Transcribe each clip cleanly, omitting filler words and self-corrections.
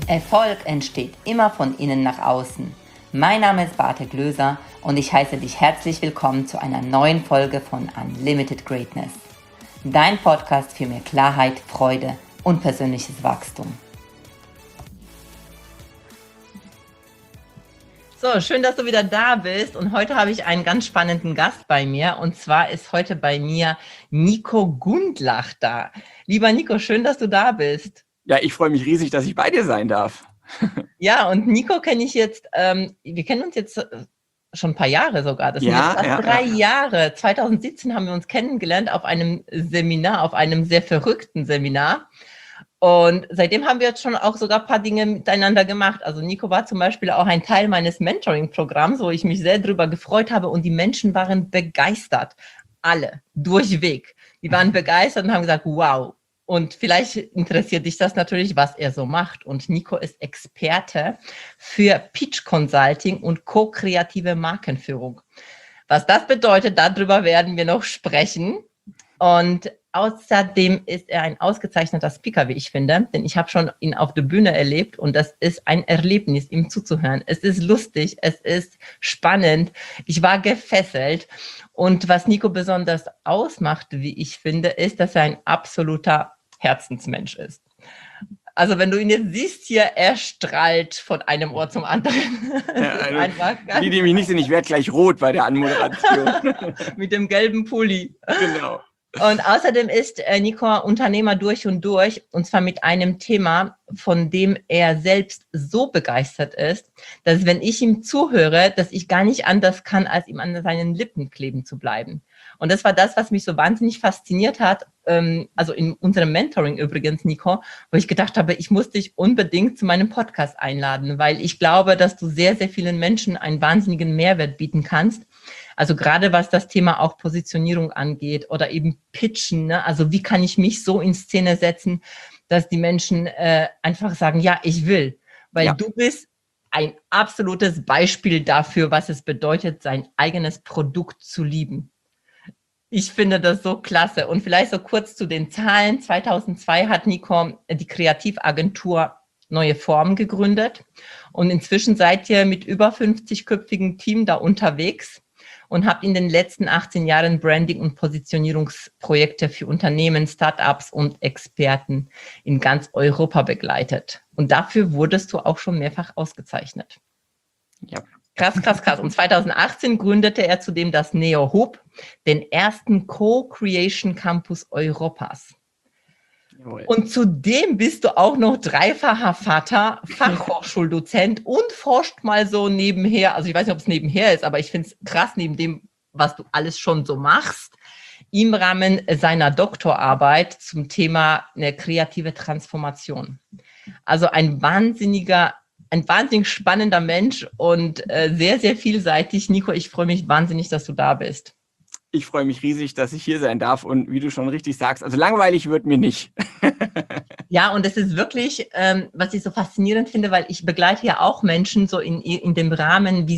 Erfolg entsteht immer von innen nach außen. Mein Name ist Barte Glöser und ich heiße dich herzlich willkommen zu einer neuen Folge von Unlimited Greatness. Dein Podcast für mehr Klarheit, Freude und persönliches Wachstum. So, schön, dass du wieder da bist und heute habe ich einen ganz spannenden Gast bei mir und zwar ist heute bei mir Nico Gundlach da. Lieber Nico, schön, dass du da bist. Ja, ich freue mich riesig, dass ich bei dir sein darf. Ja, und Nico kenne ich jetzt, wir kennen uns jetzt schon ein paar Jahre sogar. Das sind jetzt fast 3 Jahre. 2017 haben wir uns kennengelernt auf einem Seminar, auf einem sehr verrückten Seminar. Und seitdem haben wir jetzt schon auch sogar ein paar Dinge miteinander gemacht. Also Nico war zum Beispiel auch ein Teil meines Mentoring-Programms, wo ich mich sehr drüber gefreut habe und die Menschen waren begeistert. Alle, durchweg. Die waren begeistert und haben gesagt, wow. Und vielleicht interessiert dich das natürlich, was er so macht. Und Nico ist Experte für Pitch Consulting und ko-kreative Markenführung. Was das bedeutet, darüber werden wir noch sprechen. Und außerdem ist er ein ausgezeichneter Speaker, wie ich finde, denn ich habe schon ihn auf der Bühne erlebt und das ist ein Erlebnis, ihm zuzuhören. Es ist lustig, es ist spannend, ich war gefesselt und was Nico besonders ausmacht, wie ich finde, ist, dass er ein absoluter Herzensmensch ist. Also wenn du ihn jetzt siehst hier, er strahlt von einem Ohr zum anderen. Ja, die mich nicht sehen, ich werde gleich rot bei der Anmoderation. Mit dem gelben Pulli. Genau. Und außerdem ist Nico Unternehmer durch und zwar mit einem Thema, von dem er selbst so begeistert ist, dass wenn ich ihm zuhöre, dass ich gar nicht anders kann, als ihm an seinen Lippen kleben zu bleiben. Und das war das, was mich so wahnsinnig fasziniert hat, also in unserem Mentoring übrigens, Nico, wo ich gedacht habe, ich muss dich unbedingt zu meinem Podcast einladen, weil ich glaube, dass du sehr, sehr vielen Menschen einen wahnsinnigen Mehrwert bieten kannst. Also gerade was das Thema auch Positionierung angeht oder eben Pitchen, ne? Also wie kann ich mich so in Szene setzen, dass die Menschen einfach sagen, ja, ich will. Weil du bist ein absolutes Beispiel dafür, was es bedeutet, sein eigenes Produkt zu lieben. Ich finde das so klasse. Und vielleicht so kurz zu den Zahlen. 2002 hat Nico die Kreativagentur Neue Formen gegründet. Und inzwischen seid ihr mit über 50-köpfigen Team da unterwegs und habt in den letzten 18 Jahren Branding- und Positionierungsprojekte für Unternehmen, Startups und Experten in ganz Europa begleitet. Und dafür wurdest du auch schon mehrfach ausgezeichnet. Ja. Krass. Und 2018 gründete er zudem das Neo Hub, den ersten Co-Creation Campus Europas. Jawohl. Und zudem bist du auch noch dreifacher Vater, Fachhochschuldozent und forscht mal so nebenher. Also ich weiß nicht, ob es nebenher ist, aber ich finde es krass, neben dem, was du alles schon so machst, im Rahmen seiner Doktorarbeit zum Thema eine kreative Transformation. Also ein wahnsinnig spannender Mensch und sehr, sehr vielseitig. Nico, ich freue mich wahnsinnig, dass du da bist. Ich freue mich riesig, dass ich hier sein darf und wie du schon richtig sagst, also langweilig wird mir nicht. Ja, und es ist wirklich, was ich so faszinierend finde, weil ich begleite ja auch Menschen so in dem Rahmen, wie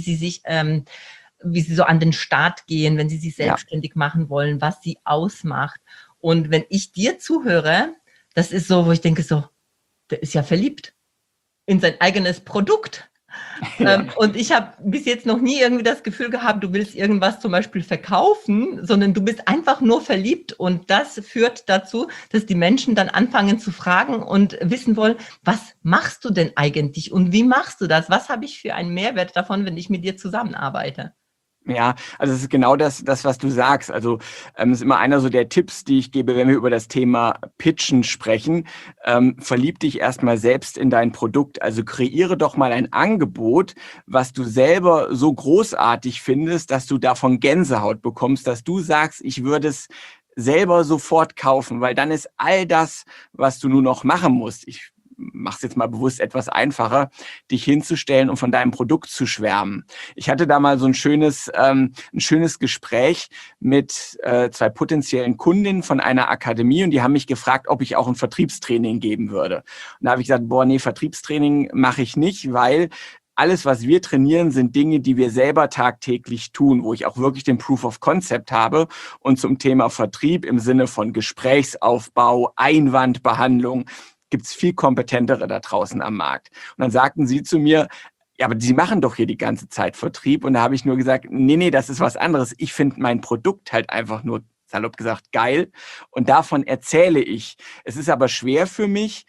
sie so an den Start gehen, wenn sie sich selbstständig machen wollen, was sie ausmacht. Und wenn ich dir zuhöre, das ist so, wo ich denke so, der ist ja verliebt in sein eigenes Produkt. Ja. Und ich habe bis jetzt noch nie irgendwie das Gefühl gehabt, du willst irgendwas zum Beispiel verkaufen, sondern du bist einfach nur verliebt und das führt dazu, dass die Menschen dann anfangen zu fragen und wissen wollen, was machst du denn eigentlich und wie machst du das? Was habe ich für einen Mehrwert davon, wenn ich mit dir zusammenarbeite? Ja, also es ist genau das, was du sagst. Also es ist immer einer so der Tipps, die ich gebe, wenn wir über das Thema Pitchen sprechen. Verlieb dich erstmal selbst in dein Produkt. Also kreiere doch mal ein Angebot, was du selber so großartig findest, dass du davon Gänsehaut bekommst, dass du sagst, ich würde es selber sofort kaufen, weil dann ist all das, was du nur noch machen musst. Ich mach's jetzt mal bewusst etwas einfacher, dich hinzustellen und von deinem Produkt zu schwärmen. Ich hatte da mal so ein schönes Gespräch mit 2 potenziellen Kundinnen von einer Akademie und die haben mich gefragt, ob ich auch ein Vertriebstraining geben würde. Und da habe ich gesagt, Vertriebstraining mache ich nicht, weil alles, was wir trainieren, sind Dinge, die wir selber tagtäglich tun, wo ich auch wirklich den Proof of Concept habe. Und zum Thema Vertrieb im Sinne von Gesprächsaufbau, Einwandbehandlung, gibt es viel kompetentere da draußen am Markt. Und dann sagten sie zu mir, ja, aber Sie machen doch hier die ganze Zeit Vertrieb. Und da habe ich nur gesagt, nee, das ist was anderes. Ich finde mein Produkt halt einfach nur, salopp gesagt, geil. Und davon erzähle ich. Es ist aber schwer für mich,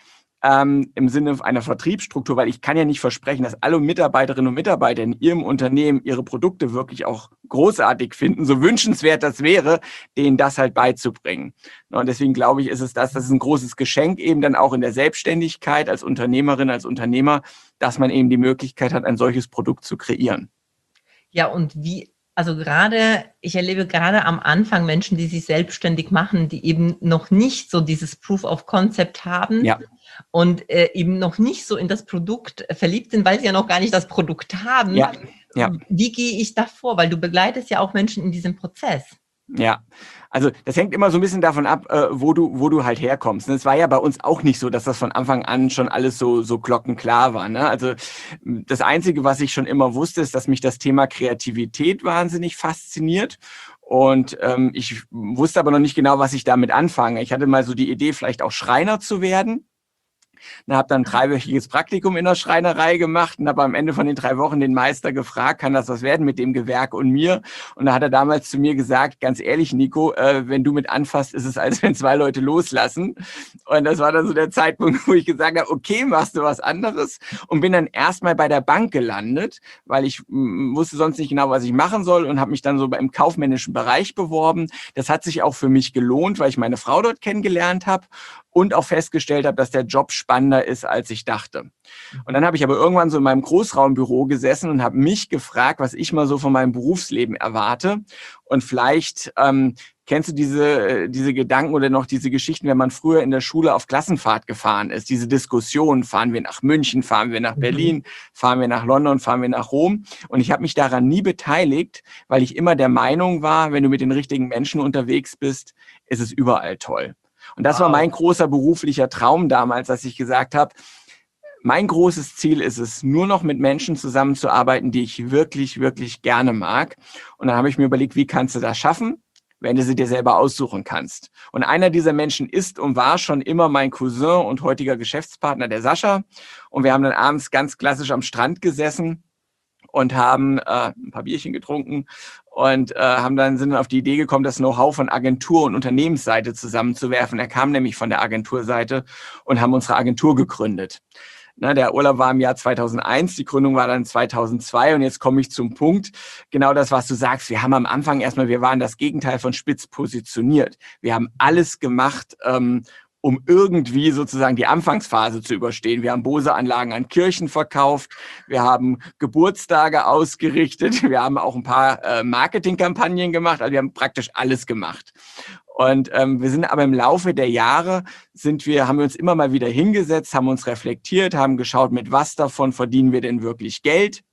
im Sinne einer Vertriebsstruktur, weil ich kann ja nicht versprechen, dass alle Mitarbeiterinnen und Mitarbeiter in ihrem Unternehmen ihre Produkte wirklich auch großartig finden, so wünschenswert das wäre, denen das halt beizubringen. Und deswegen glaube ich, ist es das ist ein großes Geschenk eben dann auch in der Selbstständigkeit als Unternehmerin, als Unternehmer, dass man eben die Möglichkeit hat, ein solches Produkt zu kreieren. Ja, und also ich erlebe gerade am Anfang Menschen, die sich selbstständig machen, die eben noch nicht so dieses Proof of Concept haben. Ja. Und eben noch nicht so in das Produkt verliebt sind, weil sie ja noch gar nicht das Produkt haben. Ja. Wie gehe ich da vor? Weil du begleitest ja auch Menschen in diesem Prozess. Ja, also das hängt immer so ein bisschen davon ab, wo du halt herkommst. Es war ja bei uns auch nicht so, dass das von Anfang an schon alles so glockenklar war. Ne? Also das Einzige, was ich schon immer wusste, ist, dass mich das Thema Kreativität wahnsinnig fasziniert. Und ich wusste aber noch nicht genau, was ich damit anfange. Ich hatte mal so die Idee, vielleicht auch Schreiner zu werden. Habe dann ein 3-wöchiges Praktikum in der Schreinerei gemacht und habe am Ende von den 3 Wochen den Meister gefragt, kann das was werden mit dem Gewerk und mir? Und da hat er damals zu mir gesagt, ganz ehrlich, Nico, wenn du mit anfasst, ist es, als wenn 2 Leute loslassen. Und das war dann so der Zeitpunkt, wo ich gesagt habe, okay, machst du was anderes? Und bin dann erstmal bei der Bank gelandet, weil ich wusste sonst nicht genau, was ich machen soll und habe mich dann so im kaufmännischen Bereich beworben. Das hat sich auch für mich gelohnt, weil ich meine Frau dort kennengelernt habe und auch festgestellt habe, dass der Job spannender ist, als ich dachte. Und dann habe ich aber irgendwann so in meinem Großraumbüro gesessen und habe mich gefragt, was ich mal so von meinem Berufsleben erwarte. Und vielleicht kennst du diese Gedanken oder noch diese Geschichten, wenn man früher in der Schule auf Klassenfahrt gefahren ist, diese Diskussion, fahren wir nach München, fahren wir nach Berlin, fahren wir nach London, fahren wir nach Rom. Und ich habe mich daran nie beteiligt, weil ich immer der Meinung war, wenn du mit den richtigen Menschen unterwegs bist, ist es überall toll. Und das war mein großer beruflicher Traum damals, dass ich gesagt habe, mein großes Ziel ist es, nur noch mit Menschen zusammenzuarbeiten, die ich wirklich, wirklich gerne mag. Und dann habe ich mir überlegt, wie kannst du das schaffen, wenn du sie dir selber aussuchen kannst. Und einer dieser Menschen ist und war schon immer mein Cousin und heutiger Geschäftspartner, der Sascha. Und wir haben dann abends ganz klassisch am Strand gesessen und haben ein paar Bierchen getrunken und sind dann auf die Idee gekommen, das Know-how von Agentur- und Unternehmensseite zusammenzuwerfen. Er kam nämlich von der Agenturseite und haben unsere Agentur gegründet. Na, der Urlaub war im Jahr 2001, die Gründung war dann 2002 und jetzt komme ich zum Punkt, genau das, was du sagst. Wir haben am Anfang wir waren das Gegenteil von spitz positioniert. Wir haben alles gemacht, um irgendwie sozusagen die Anfangsphase zu überstehen. Wir haben Bose-Anlagen an Kirchen verkauft, wir haben Geburtstage ausgerichtet, wir haben auch ein paar Marketingkampagnen gemacht, also wir haben praktisch alles gemacht. Und wir sind aber im Laufe der Jahre haben wir uns immer mal wieder hingesetzt, haben uns reflektiert, haben geschaut, mit was davon verdienen wir denn wirklich Geld.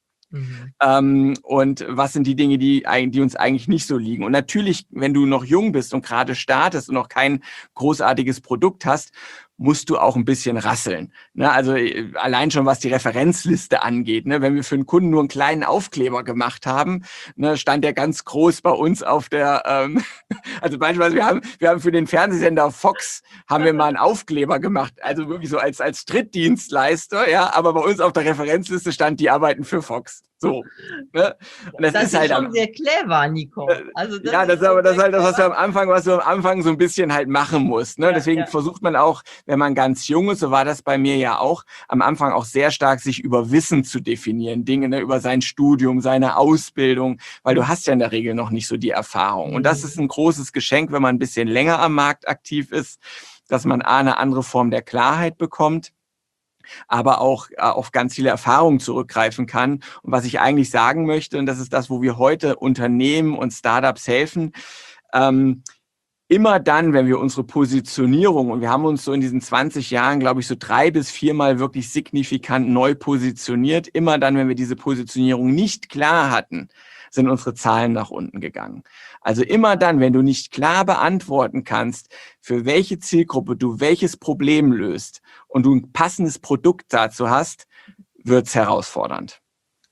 Und was sind die Dinge, die uns eigentlich nicht so liegen. Und natürlich, wenn du noch jung bist und gerade startest und noch kein großartiges Produkt hast, musst du auch ein bisschen rasseln. Ne? Also allein schon, was die Referenzliste angeht. Ne? Wenn wir für einen Kunden nur einen kleinen Aufkleber gemacht haben, ne, stand der ganz groß bei uns auf der, also beispielsweise wir haben für den Fernsehsender Fox haben wir mal einen Aufkleber gemacht, also wirklich so als Drittdienstleister, ja, aber bei uns auf der Referenzliste stand, die arbeiten für Fox. So. Ne? Und das ist halt schon sehr clever, Nico. Also das ist halt das, was du am Anfang so ein bisschen halt machen musst. Ne? Deswegen versucht man auch, wenn man ganz jung ist, so war das bei mir ja auch, am Anfang auch sehr stark sich über Wissen zu definieren, Dinge, ne, über sein Studium, seine Ausbildung, weil du hast ja in der Regel noch nicht so die Erfahrung. Und das ist ein großes Geschenk, wenn man ein bisschen länger am Markt aktiv ist, dass man eine andere Form der Klarheit bekommt, aber auch auf ganz viele Erfahrungen zurückgreifen kann. Und was ich eigentlich sagen möchte, und das ist das, wo wir heute Unternehmen und Startups helfen, immer dann, wenn wir unsere Positionierung, und wir haben uns so in diesen 20 Jahren, glaube ich, so 3 bis 4 Mal wirklich signifikant neu positioniert, immer dann, wenn wir diese Positionierung nicht klar hatten, sind unsere Zahlen nach unten gegangen. Also immer dann, wenn du nicht klar beantworten kannst, für welche Zielgruppe du welches Problem löst und du ein passendes Produkt dazu hast, wird's herausfordernd.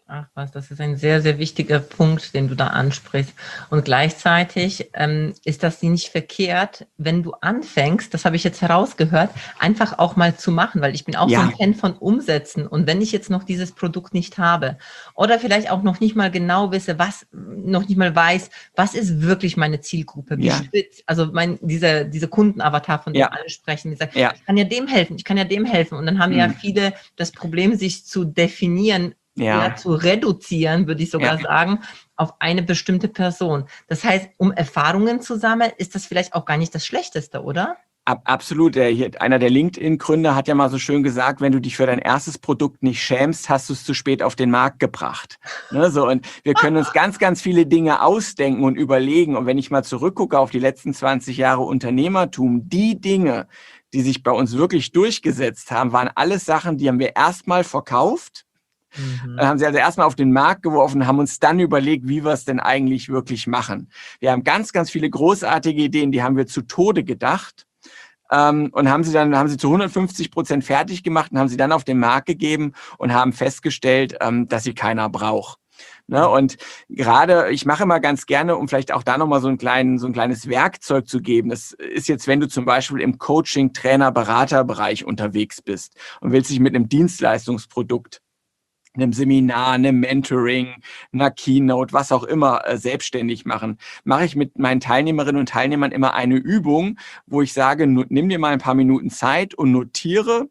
Ach was, das ist ein sehr, sehr wichtiger Punkt, den du da ansprichst. Und gleichzeitig ist das nicht verkehrt, wenn du anfängst, das habe ich jetzt herausgehört, einfach auch mal zu machen, weil ich bin auch so ein Ja, Fan von Umsetzen. Und wenn ich jetzt noch dieses Produkt nicht habe oder vielleicht auch noch nicht mal genau wisse, noch nicht mal weiß, was ist wirklich meine Zielgruppe, ja, also diese Kundenavatar, von dem ja, alle sprechen, die sagen, ja. ich kann ja dem helfen, ich kann ja dem helfen. Und dann haben ja Hm. viele das Problem, sich zu definieren, Ja, eher zu reduzieren, würde ich sogar ja. sagen, auf eine bestimmte Person. Das heißt, um Erfahrungen zu sammeln, ist das vielleicht auch gar nicht das Schlechteste, oder? Absolut. Einer der LinkedIn-Gründer hat ja mal so schön gesagt, wenn du dich für dein erstes Produkt nicht schämst, hast du es zu spät auf den Markt gebracht. Ne, so, und wir können uns ganz, ganz viele Dinge ausdenken und überlegen. Und wenn ich mal zurückgucke auf die letzten 20 Jahre Unternehmertum, die Dinge, die sich bei uns wirklich durchgesetzt haben, waren alles Sachen, die haben wir erstmal verkauft. Haben sie also erstmal auf den Markt geworfen, haben uns dann überlegt, wie wir es denn eigentlich wirklich machen. Wir haben ganz, ganz viele großartige Ideen, die haben wir zu Tode gedacht. Und haben sie zu 150% fertig gemacht und haben sie dann auf den Markt gegeben und haben festgestellt, dass sie keiner braucht. Ne? Und gerade, ich mache immer ganz gerne, um vielleicht auch da nochmal so ein kleines Werkzeug zu geben. Das ist jetzt, wenn du zum Beispiel im Coaching, Trainer, Beraterbereich unterwegs bist und willst dich mit einem Dienstleistungsprodukt, einem Seminar, einem Mentoring, einer Keynote, was auch immer, selbstständig machen, mache ich mit meinen Teilnehmerinnen und Teilnehmern immer eine Übung, wo ich sage, nimm dir mal ein paar Minuten Zeit und notiere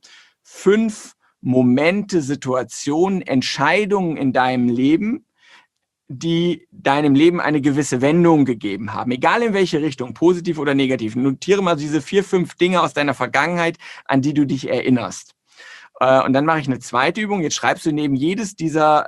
5 Momente, Situationen, Entscheidungen in deinem Leben, die deinem Leben eine gewisse Wendung gegeben haben, egal in welche Richtung, positiv oder negativ. Notiere mal diese 4, 5 Dinge aus deiner Vergangenheit, an die du dich erinnerst. Und dann mache ich eine zweite Übung. Jetzt schreibst du neben jedes dieser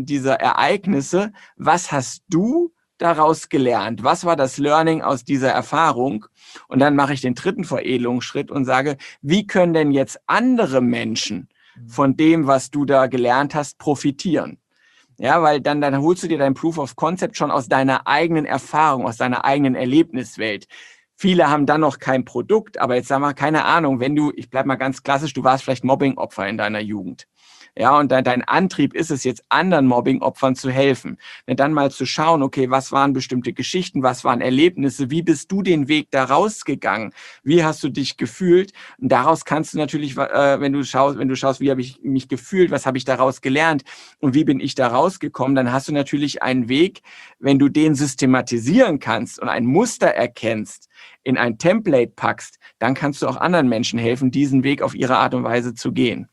Ereignisse, was hast du daraus gelernt? Was war das Learning aus dieser Erfahrung? Und dann mache ich den dritten Veredelungsschritt und sage, wie können denn jetzt andere Menschen von dem, was du da gelernt hast, profitieren? Ja, weil dann holst du dir dein Proof of Concept schon aus deiner eigenen Erfahrung, aus deiner eigenen Erlebniswelt. Viele haben dann noch kein Produkt, aber jetzt sag mal, keine Ahnung, ich bleib mal ganz klassisch, du warst vielleicht Mobbing-Opfer in deiner Jugend. Ja, und dein Antrieb ist es jetzt, anderen Mobbing-Opfern zu helfen. Und dann mal zu schauen, okay, was waren bestimmte Geschichten, was waren Erlebnisse, wie bist du den Weg da rausgegangen? Wie hast du dich gefühlt? Und daraus kannst du natürlich, wenn du schaust, wie habe ich mich gefühlt, was habe ich daraus gelernt und wie bin ich da rausgekommen, dann hast du natürlich einen Weg, wenn du den systematisieren kannst und ein Muster erkennst, in ein Template packst, dann kannst du auch anderen Menschen helfen, diesen Weg auf ihre Art und Weise zu gehen.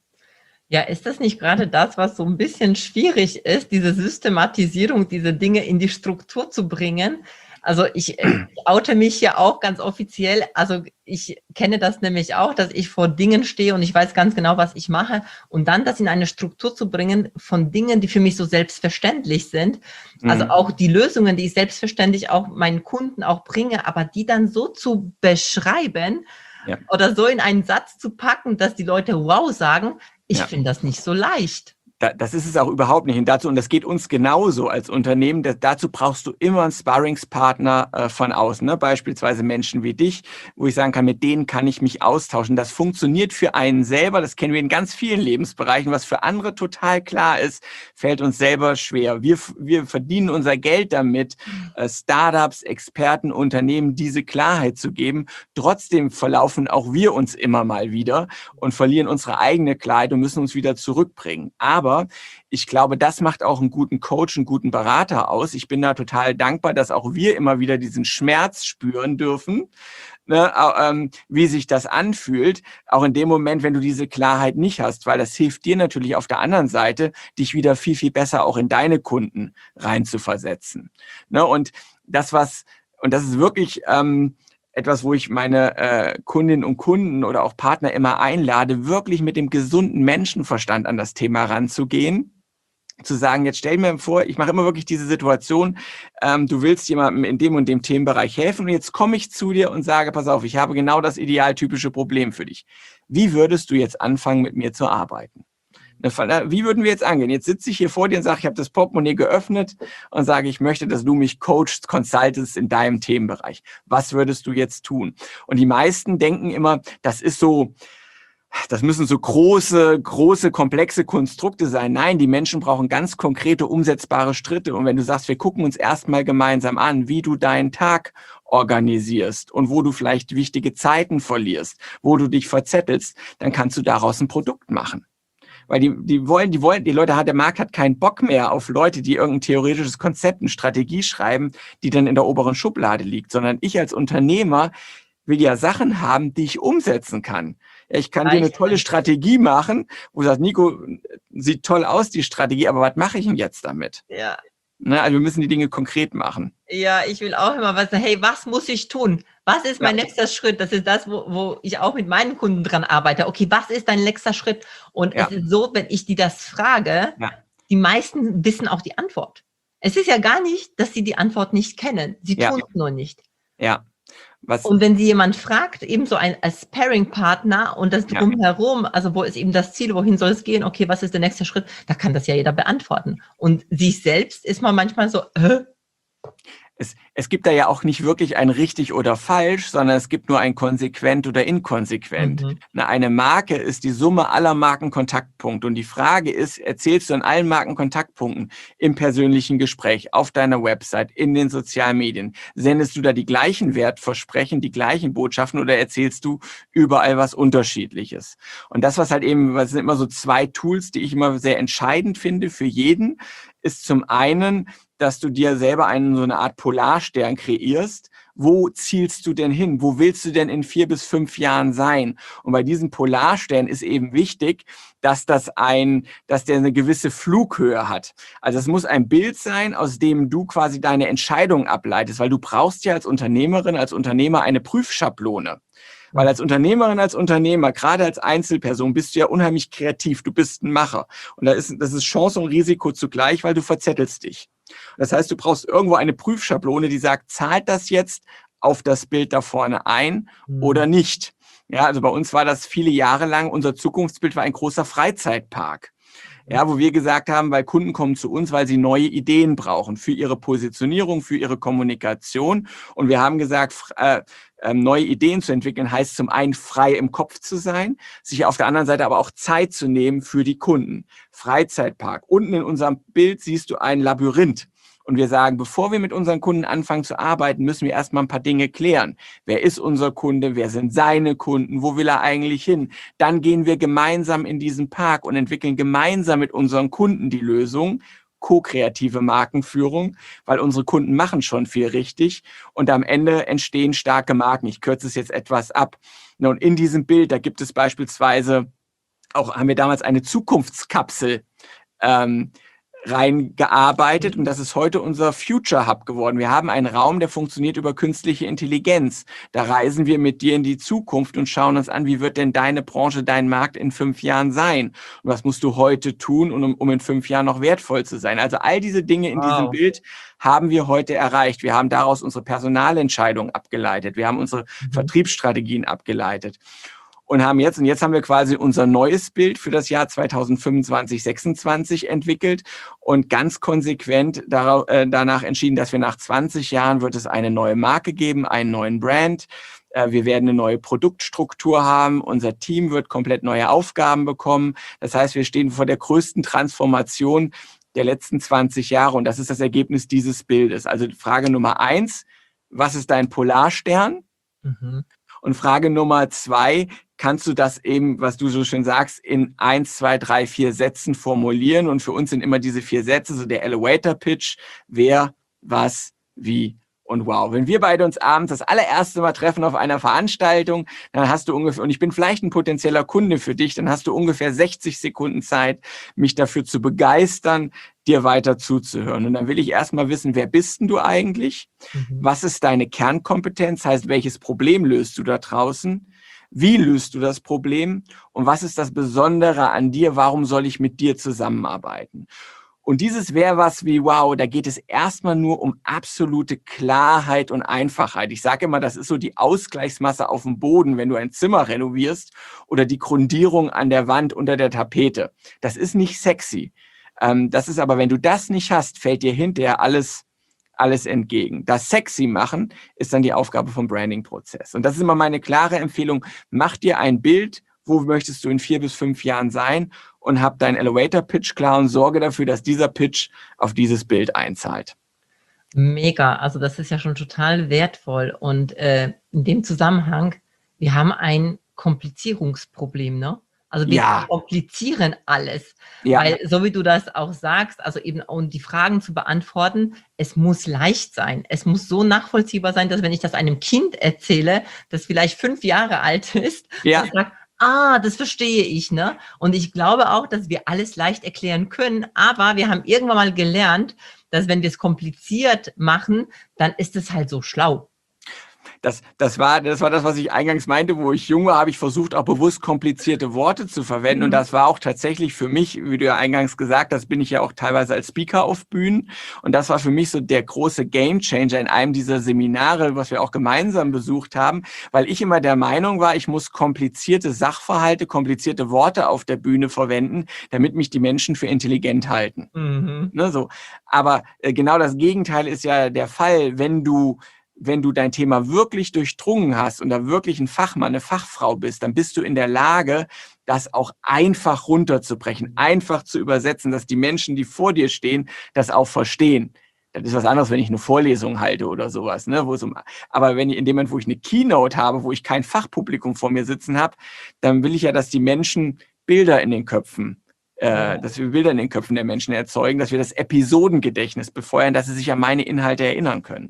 Ja, ist das nicht gerade das, was so ein bisschen schwierig ist, diese Systematisierung, diese Dinge in die Struktur zu bringen? Also ich oute mich ja auch ganz offiziell. Also ich kenne das nämlich auch, dass ich vor Dingen stehe und ich weiß ganz genau, was ich mache. Und dann das in eine Struktur zu bringen von Dingen, die für mich so selbstverständlich sind. Also auch die Lösungen, die ich selbstverständlich auch meinen Kunden auch bringe, aber die dann so zu beschreiben, Ja. oder so in einen Satz zu packen, dass die Leute wow sagen, ich Ja. finde das nicht so leicht. Das ist es auch überhaupt nicht. Und das geht uns genauso als Unternehmen. Dazu brauchst du immer einen Sparringspartner von außen, ne? Beispielsweise Menschen wie dich, wo ich sagen kann, mit denen kann ich mich austauschen. Das funktioniert für einen selber, das kennen wir in ganz vielen Lebensbereichen. Was für andere total klar ist, fällt uns selber schwer. Wir verdienen unser Geld damit, Startups, Experten, Unternehmen diese Klarheit zu geben. Trotzdem verlaufen auch wir uns immer mal wieder und verlieren unsere eigene Klarheit und müssen uns wieder zurückbringen. Aber ich glaube, das macht auch einen guten Coach, einen guten Berater aus. Ich bin da total dankbar, dass auch wir immer wieder diesen Schmerz spüren dürfen, ne, wie sich das anfühlt, auch in dem Moment, wenn du diese Klarheit nicht hast, weil das hilft dir natürlich auf der anderen Seite, dich wieder viel, viel besser auch in deine Kunden reinzuversetzen. Ne, und das ist wirklich etwas, wo ich meine Kundinnen und Kunden oder auch Partner immer einlade, wirklich mit dem gesunden Menschenverstand an das Thema ranzugehen. Zu sagen, jetzt stell mir vor, ich mache immer wirklich diese Situation, du willst jemandem in dem und dem Themenbereich helfen und jetzt komme ich zu dir und sage, pass auf, ich habe genau das idealtypische Problem für dich. Wie würdest du jetzt anfangen, mit mir zu arbeiten? Wie würden wir jetzt angehen? Jetzt sitze ich hier vor dir und sage, ich habe das Portemonnaie geöffnet und sage, ich möchte, dass du mich coachst, consultest in deinem Themenbereich. Was würdest du jetzt tun? Und die meisten denken immer, das ist so das müssen so große, komplexe Konstrukte sein. Nein, die Menschen brauchen ganz konkrete, umsetzbare Schritte. Und wenn du sagst, wir gucken uns erstmal gemeinsam an, wie du deinen Tag organisierst und wo du vielleicht wichtige Zeiten verlierst, wo du dich verzettelst, dann kannst du daraus ein Produkt machen. Weil die Leute der Markt hat keinen Bock mehr auf Leute, die irgendein theoretisches Konzept, eine Strategie schreiben, die dann in der oberen Schublade liegt, sondern ich als Unternehmer will ja Sachen haben, die ich umsetzen kann. Ja, ich kann dir eine tolle Strategie machen, wo du sagst, Nico, sieht toll aus, die Strategie, aber was mache ich denn jetzt damit? Ja. Ne, also wir müssen die Dinge konkret machen. Ja, ich will auch immer was sagen, hey, was muss ich tun? Was ist mein nächster Schritt? Das ist das, wo ich auch mit meinen Kunden dran arbeite. Okay, was ist dein nächster Schritt? Und es ist so, wenn ich die das frage, die meisten wissen auch die Antwort. Es ist ja gar nicht, dass sie die Antwort nicht kennen. Sie tun es nur nicht. Ja. Und wenn sie jemand fragt, eben so als Sparring-Partner und das drumherum, also wo ist eben das Ziel, wohin soll es gehen, okay, was ist der nächste Schritt, da kann das ja jeder beantworten. Und sich selbst ist man manchmal so, Es gibt da ja auch nicht wirklich ein richtig oder falsch, sondern es gibt nur ein konsequent oder inkonsequent. Eine Marke ist die Summe aller Markenkontaktpunkte. Und die Frage ist, erzählst du an allen Markenkontaktpunkten im persönlichen Gespräch, auf deiner Website, in den sozialen Medien, sendest du da die gleichen Wertversprechen, die gleichen Botschaften oder erzählst du überall was Unterschiedliches? Und das, was sind immer so zwei Tools, die ich immer sehr entscheidend finde für jeden, ist zum einen, dass du dir selber so eine Art Polarstern kreierst. Wo zielst du denn hin? Wo willst du denn in 4 bis 5 Jahren sein? Und bei diesem Polarstern ist eben wichtig, dass der eine gewisse Flughöhe hat. Also es muss ein Bild sein, aus dem du quasi deine Entscheidung ableitest, weil du brauchst ja als Unternehmerin, als Unternehmer eine Prüfschablone. Weil als Unternehmerin, als Unternehmer, gerade als Einzelperson, bist du ja unheimlich kreativ. Du bist ein Macher. Und das ist Chance und Risiko zugleich, weil du verzettelst dich. Das heißt, du brauchst irgendwo eine Prüfschablone, die sagt, zahlt das jetzt auf das Bild da vorne ein oder nicht? Ja, also bei uns war das viele Jahre lang, unser Zukunftsbild war ein großer Freizeitpark. Ja, wo wir gesagt haben, weil Kunden kommen zu uns, weil sie neue Ideen brauchen für ihre Positionierung, für ihre Kommunikation. Und wir haben gesagt, neue Ideen zu entwickeln, heißt zum einen frei im Kopf zu sein, sich auf der anderen Seite aber auch Zeit zu nehmen für die Kunden. Freizeitpark. Unten in unserem Bild siehst du ein Labyrinth. Und wir sagen, bevor wir mit unseren Kunden anfangen zu arbeiten, müssen wir erstmal ein paar Dinge klären. Wer ist unser Kunde? Wer sind seine Kunden? Wo will er eigentlich hin? Dann gehen wir gemeinsam in diesen Park und entwickeln gemeinsam mit unseren Kunden die Lösung. Co-kreative Markenführung, weil unsere Kunden machen schon viel richtig und am Ende entstehen starke Marken. Ich kürze es jetzt etwas ab. Und in diesem Bild, da gibt es beispielsweise haben wir damals eine Zukunftskapsel reingearbeitet und das ist heute unser Future Hub geworden. Wir haben einen Raum, der funktioniert über künstliche Intelligenz. Da reisen wir mit dir in die Zukunft und schauen uns an, wie wird denn deine Branche, dein Markt in 5 Jahren sein? Und was musst du heute tun, um in 5 Jahren noch wertvoll zu sein? Also all diese Dinge in diesem Bild haben wir heute erreicht. Wir haben daraus unsere Personalentscheidungen abgeleitet. Wir haben unsere Vertriebsstrategien abgeleitet. Und jetzt haben wir quasi unser neues Bild für das Jahr 2025, 26 entwickelt und ganz konsequent danach entschieden, dass wir nach 20 Jahren wird es eine neue Marke geben, einen neuen Brand. Wir werden eine neue Produktstruktur haben. Unser Team wird komplett neue Aufgaben bekommen. Das heißt, wir stehen vor der größten Transformation der letzten 20 Jahre und das ist das Ergebnis dieses Bildes. Also Frage Nummer 1, was ist dein Polarstern? Und Frage Nummer 2, kannst du das eben, was du so schön sagst, in 1, 2, 3, 4 Sätzen formulieren? Und für uns sind immer diese 4 Sätze, so der Elevator Pitch, wer, was, wie und wow. Wenn wir beide uns abends das allererste Mal treffen auf einer Veranstaltung, dann hast du ungefähr, und ich bin vielleicht ein potenzieller Kunde für dich, dann hast du ungefähr 60 Sekunden Zeit, mich dafür zu begeistern, dir weiter zuzuhören. Und dann will ich erstmal wissen, wer bist denn du eigentlich? Was ist deine Kernkompetenz? Heißt, welches Problem löst du da draußen? Wie löst du das Problem? Und was ist das Besondere an dir? Warum soll ich mit dir zusammenarbeiten? Und dieses Wer, was, wie, wow, da geht es erstmal nur um absolute Klarheit und Einfachheit. Ich sage immer, das ist so die Ausgleichsmasse auf dem Boden, wenn du ein Zimmer renovierst oder die Grundierung an der Wand unter der Tapete. Das ist nicht sexy. Das ist aber, wenn du das nicht hast, fällt dir hinterher alles entgegen. Das sexy machen ist dann die Aufgabe vom Branding-Prozess. Und das ist immer meine klare Empfehlung. Mach dir ein Bild wo möchtest du in 4 bis 5 Jahren sein und hab deinen Elevator-Pitch klar und sorge dafür, dass dieser Pitch auf dieses Bild einzahlt. Mega, also das ist ja schon total wertvoll. Und in dem Zusammenhang, wir haben ein Komplizierungsproblem, ne? Also wir komplizieren alles, weil so wie du das auch sagst, also eben um die Fragen zu beantworten, es muss leicht sein. Es muss so nachvollziehbar sein, dass wenn ich das einem Kind erzähle, das vielleicht 5 Jahre alt ist, das sagt, das verstehe ich, ne? Und ich glaube auch, dass wir alles leicht erklären können, aber wir haben irgendwann mal gelernt, dass wenn wir es kompliziert machen, dann ist es halt so schlau. Das war das, was ich eingangs meinte, wo ich jung war, habe ich versucht, auch bewusst komplizierte Worte zu verwenden. Und das war auch tatsächlich für mich, wie du ja eingangs gesagt hast, bin ich ja auch teilweise als Speaker auf Bühnen. Und das war für mich so der große Gamechanger in einem dieser Seminare, was wir auch gemeinsam besucht haben, weil ich immer der Meinung war, ich muss komplizierte Sachverhalte, komplizierte Worte auf der Bühne verwenden, damit mich die Menschen für intelligent halten. Ne, so. Aber genau das Gegenteil ist ja der Fall, wenn du dein Thema wirklich durchdrungen hast und da wirklich ein Fachmann, eine Fachfrau bist, dann bist du in der Lage, das auch einfach runterzubrechen, einfach zu übersetzen, dass die Menschen, die vor dir stehen, das auch verstehen. Das ist was anderes, wenn ich eine Vorlesung halte oder sowas, ne? Aber wenn ich in dem Moment, wo ich eine Keynote habe, wo ich kein Fachpublikum vor mir sitzen habe, dann will ich ja, dass die Menschen Bilder in den Köpfen dass wir Bilder in den Köpfen der Menschen erzeugen, dass wir das Episodengedächtnis befeuern, dass sie sich an meine Inhalte erinnern können.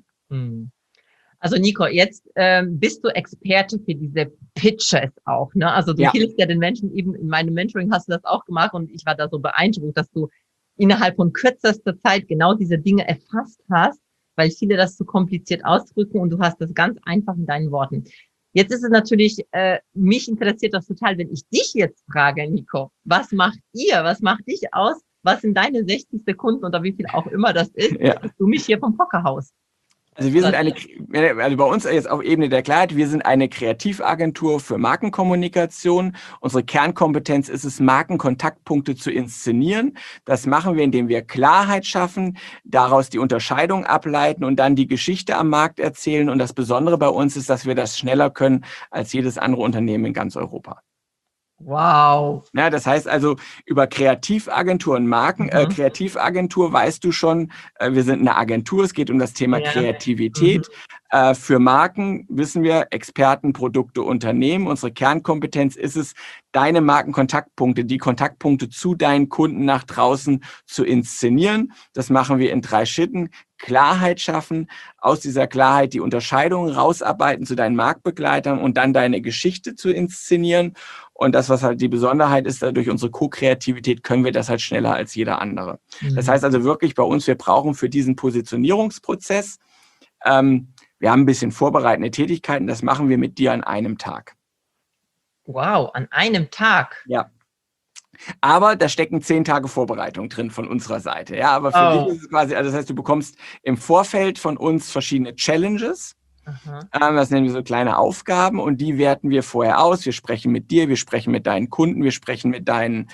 Also Nico, jetzt bist du Experte für diese Pitches auch, ne? Also du hilfst ja den Menschen, eben in meinem Mentoring hast du das auch gemacht und ich war da so beeindruckt, dass du innerhalb von kürzester Zeit genau diese Dinge erfasst hast, weil viele das zu kompliziert ausdrücken und du hast das ganz einfach in deinen Worten. Jetzt ist es natürlich, mich interessiert das total, wenn ich dich jetzt frage, Nico, was macht dich aus? Was sind deine 60 Sekunden oder wie viel auch immer das ist, dass du mich hier vom Hocker haust? Also wir sind also bei uns jetzt auf Ebene der Klarheit, wir sind eine Kreativagentur für Markenkommunikation. Unsere Kernkompetenz ist es, Markenkontaktpunkte zu inszenieren. Das machen wir, indem wir Klarheit schaffen, daraus die Unterscheidung ableiten und dann die Geschichte am Markt erzählen. Und das Besondere bei uns ist, dass wir das schneller können als jedes andere Unternehmen in ganz Europa. Wow. Ja, das heißt also über Kreativagenturen, Kreativagentur weißt du schon, wir sind eine Agentur, es geht um das Thema Kreativität. Für Marken wissen wir, Experten, Produkte, Unternehmen. Unsere Kernkompetenz ist es, deine Markenkontaktpunkte, die Kontaktpunkte zu deinen Kunden nach draußen zu inszenieren. Das machen wir in 3 Schritten. Klarheit schaffen, aus dieser Klarheit die Unterscheidungen rausarbeiten zu deinen Marktbegleitern und dann deine Geschichte zu inszenieren. Und das, was halt die Besonderheit ist, durch unsere Co-Kreativität können wir das halt schneller als jeder andere. Das heißt also wirklich bei uns, wir brauchen für diesen Positionierungsprozess, wir haben ein bisschen vorbereitende Tätigkeiten, das machen wir mit dir an einem Tag. Wow, an einem Tag? Ja. Aber da stecken 10 Tage Vorbereitung drin von unserer Seite. Ja, aber für dich ist es quasi, also das heißt, du bekommst im Vorfeld von uns verschiedene Challenges. Das nennen wir so kleine Aufgaben und die werten wir vorher aus. Wir sprechen mit dir, wir sprechen mit deinen Kunden, wir sprechen mit deinem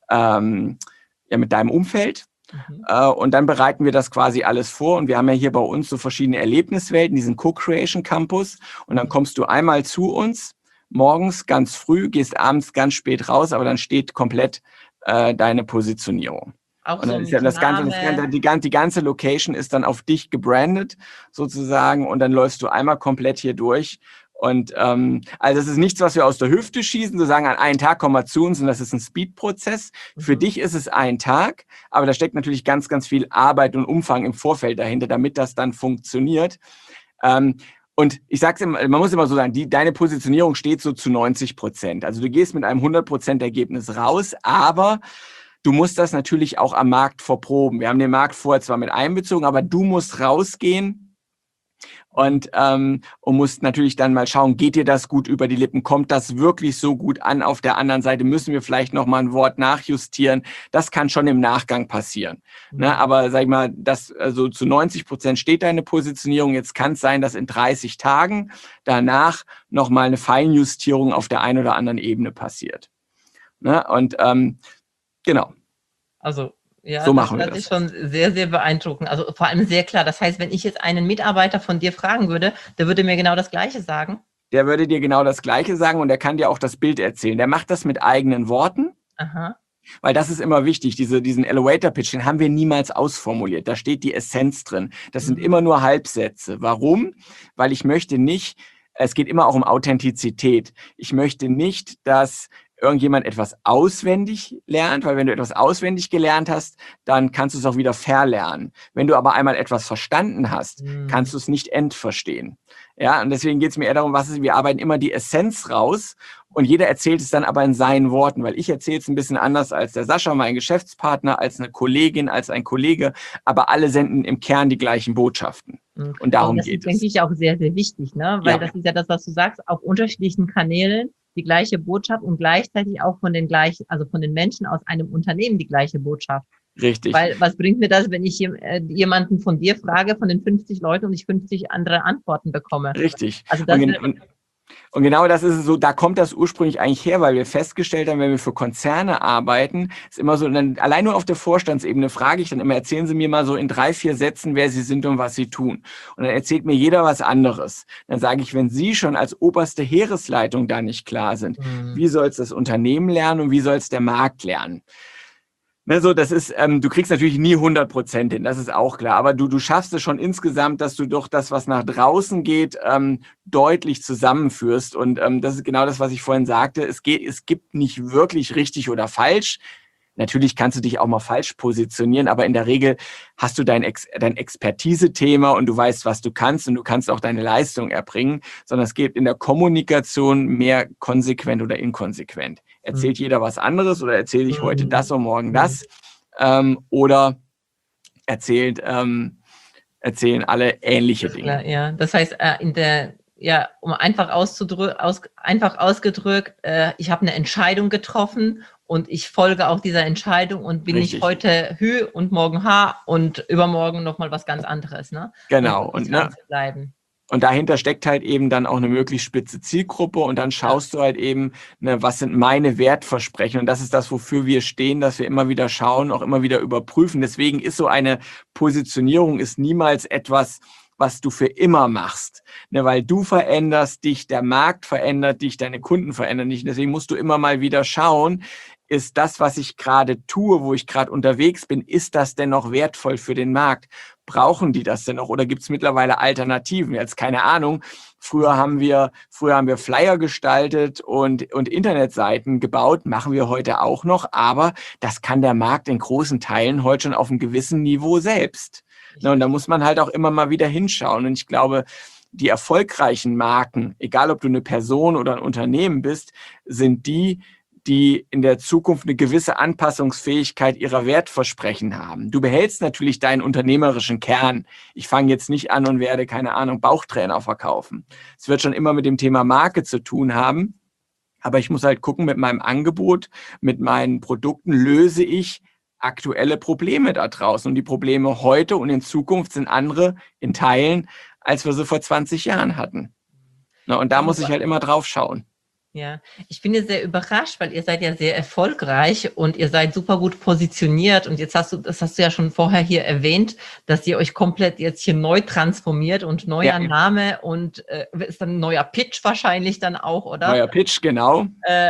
Umfeld. Und dann bereiten wir das quasi alles vor und wir haben ja hier bei uns so verschiedene Erlebniswelten, diesen Co-Creation Campus und dann kommst du einmal zu uns, morgens ganz früh, gehst abends ganz spät raus, aber dann steht komplett deine Positionierung. Auch und dann so ist ja die ganze Location ist dann auf dich gebrandet sozusagen und dann läufst du einmal komplett hier durch. Und also das ist nichts, was wir aus der Hüfte schießen, zu sagen, an einen Tag komm mal zu uns und das ist ein Speed-Prozess. Für dich ist es ein Tag, aber da steckt natürlich ganz, ganz viel Arbeit und Umfang im Vorfeld dahinter, damit das dann funktioniert. Und ich sag's immer, man muss immer so sagen, deine Positionierung steht so zu 90%. Also du gehst mit einem 100% Ergebnis raus, aber du musst das natürlich auch am Markt verproben. Wir haben den Markt vorher zwar mit einbezogen, aber du musst rausgehen und musst natürlich dann mal schauen, geht dir das gut über die Lippen? Kommt das wirklich so gut an? Auf der anderen Seite müssen wir vielleicht noch mal ein Wort nachjustieren. Das kann schon im Nachgang passieren. Ne? Aber sag ich mal, also zu 90% steht deine Positionierung. Jetzt kann es sein, dass in 30 Tagen danach noch mal eine Feinjustierung auf der einen oder anderen Ebene passiert. Ne? Und genau. Also ja, so das hört sich schon sehr, sehr beeindruckend. Also vor allem sehr klar. Das heißt, wenn ich jetzt einen Mitarbeiter von dir fragen würde, der würde mir genau das Gleiche sagen. Der würde dir genau das Gleiche sagen und der kann dir auch das Bild erzählen. Der macht das mit eigenen Worten. Aha. Weil das ist immer wichtig, diesen Elevator-Pitch, den haben wir niemals ausformuliert. Da steht die Essenz drin. Das sind immer nur Halbsätze. Warum? Weil ich möchte nicht, es geht immer auch um Authentizität. Ich möchte nicht, dass irgendjemand etwas auswendig lernt, weil wenn du etwas auswendig gelernt hast, dann kannst du es auch wieder verlernen. Wenn du aber einmal etwas verstanden hast, kannst du es nicht entverstehen. Ja, und deswegen geht es mir eher darum, wir arbeiten immer die Essenz raus und jeder erzählt es dann aber in seinen Worten, weil ich erzähle es ein bisschen anders als der Sascha, mein Geschäftspartner, als eine Kollegin, als ein Kollege, aber alle senden im Kern die gleichen Botschaften. Und darum geht es. Das ist, denke ich, auch sehr, sehr wichtig, ne? Weil das ist ja das, was du sagst, auf unterschiedlichen Kanälen die gleiche Botschaft und gleichzeitig auch von den Menschen aus einem Unternehmen die gleiche Botschaft. Richtig. Weil was bringt mir das, wenn ich jemanden von dir frage, von den 50 Leuten und ich 50 andere Antworten bekomme? Richtig. Also das und genau das ist es so, da kommt das ursprünglich eigentlich her, weil wir festgestellt haben, wenn wir für Konzerne arbeiten, ist immer so, dann, allein nur auf der Vorstandsebene frage ich dann immer, erzählen Sie mir mal so in 3, 4 Sätzen, wer Sie sind und was Sie tun. Und dann erzählt mir jeder was anderes. Dann sage ich, wenn Sie schon als oberste Heeresleitung da nicht klar sind, wie soll es das Unternehmen lernen und wie soll es der Markt lernen? Also das ist, du kriegst natürlich nie 100% hin, das ist auch klar, aber du schaffst es schon insgesamt, dass du doch das, was nach draußen geht, deutlich zusammenführst und das ist genau das, was ich vorhin sagte, es gibt nicht wirklich richtig oder falsch. Natürlich kannst du dich auch mal falsch positionieren, aber in der Regel hast du dein Expertise-Thema und du weißt, was du kannst und du kannst auch deine Leistung erbringen, sondern es geht in der Kommunikation mehr konsequent oder inkonsequent. Erzählt jeder was anderes oder erzähle ich heute das und morgen das? Oder erzählen alle ähnliche Dinge. Ja, das heißt, um einfach ausgedrückt, ich habe eine Entscheidung getroffen und ich folge auch dieser Entscheidung und bin nicht heute Hü und morgen Ha und übermorgen nochmal was ganz anderes. Ne? Genau. Und bleiben. Und dahinter steckt halt eben dann auch eine möglichst spitze Zielgruppe und dann schaust du halt eben, was sind meine Wertversprechen und das ist das, wofür wir stehen, dass wir immer wieder schauen, auch immer wieder überprüfen. Deswegen ist so eine Positionierung ist niemals etwas, was du für immer machst, weil du veränderst dich, der Markt verändert dich, deine Kunden verändern dich. Deswegen musst du immer mal wieder schauen, ist das, was ich gerade tue, wo ich gerade unterwegs bin, ist das denn noch wertvoll für den Markt? Brauchen die das denn noch oder gibt es mittlerweile Alternativen? Jetzt keine Ahnung. Früher haben wir Flyer gestaltet und Internetseiten gebaut, machen wir heute auch noch, aber das kann der Markt in großen Teilen heute schon auf einem gewissen Niveau selbst. Und da muss man halt auch immer mal wieder hinschauen. Und ich glaube, die erfolgreichen Marken, egal ob du eine Person oder ein Unternehmen bist, sind die in der Zukunft eine gewisse Anpassungsfähigkeit ihrer Wertversprechen haben. Du behältst natürlich deinen unternehmerischen Kern. Ich fange jetzt nicht an und werde, keine Ahnung, Bauchtrainer verkaufen. Es wird schon immer mit dem Thema Marke zu tun haben. Aber ich muss halt gucken, mit meinem Angebot, mit meinen Produkten löse ich aktuelle Probleme da draußen. Und die Probleme heute und in Zukunft sind andere in Teilen, als wir sie vor 20 Jahren hatten. Und da muss ich halt immer drauf schauen. Ja, ich bin ja sehr überrascht, weil ihr seid ja sehr erfolgreich und ihr seid super gut positioniert und das hast du ja schon vorher hier erwähnt, dass ihr euch komplett jetzt hier neu transformiert und neuer Name und ist dann ein neuer Pitch wahrscheinlich dann auch, oder? Neuer Pitch, genau.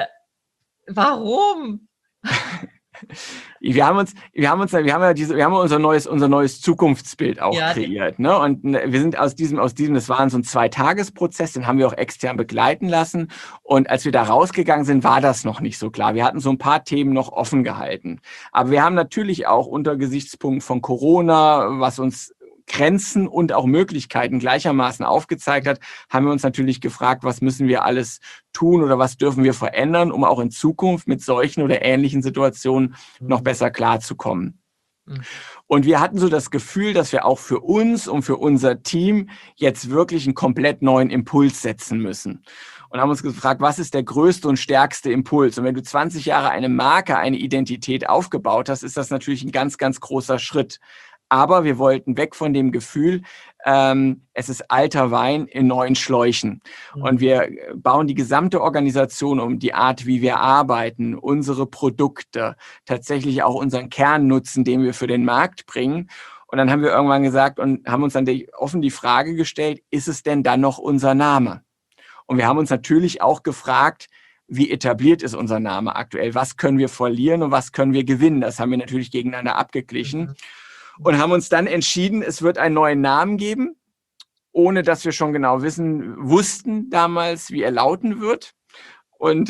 Warum? Wir haben unser neues Zukunftsbild auch kreiert, ne? Und wir sind aus diesem, das war so ein 2-Tages-Prozess, den haben wir auch extern begleiten lassen. Und als wir da rausgegangen sind, war das noch nicht so klar. Wir hatten so ein paar Themen noch offen gehalten. Aber wir haben natürlich auch unter Gesichtspunkt von Corona, was uns Grenzen und auch Möglichkeiten gleichermaßen aufgezeigt hat, haben wir uns natürlich gefragt, was müssen wir alles tun oder was dürfen wir verändern, um auch in Zukunft mit solchen oder ähnlichen Situationen noch besser klarzukommen. Und wir hatten so das Gefühl, dass wir auch für uns und für unser Team jetzt wirklich einen komplett neuen Impuls setzen müssen. Und haben uns gefragt, was ist der größte und stärkste Impuls? Und wenn du 20 Jahre eine Marke, eine Identität aufgebaut hast, ist das natürlich ein ganz, ganz großer Schritt. Aber wir wollten weg von dem Gefühl, es ist alter Wein in neuen Schläuchen. Und wir bauen die gesamte Organisation um die Art, wie wir arbeiten, unsere Produkte, tatsächlich auch unseren Kernnutzen, den wir für den Markt bringen. Und dann haben wir irgendwann gesagt und haben uns dann offen die Frage gestellt, ist es denn dann noch unser Name? Und wir haben uns natürlich auch gefragt, wie etabliert ist unser Name aktuell? Was können wir verlieren und was können wir gewinnen? Das haben wir natürlich gegeneinander abgeglichen und haben uns dann entschieden, es wird einen neuen Namen geben, ohne dass wir schon genau wussten damals, wie er lauten wird. Und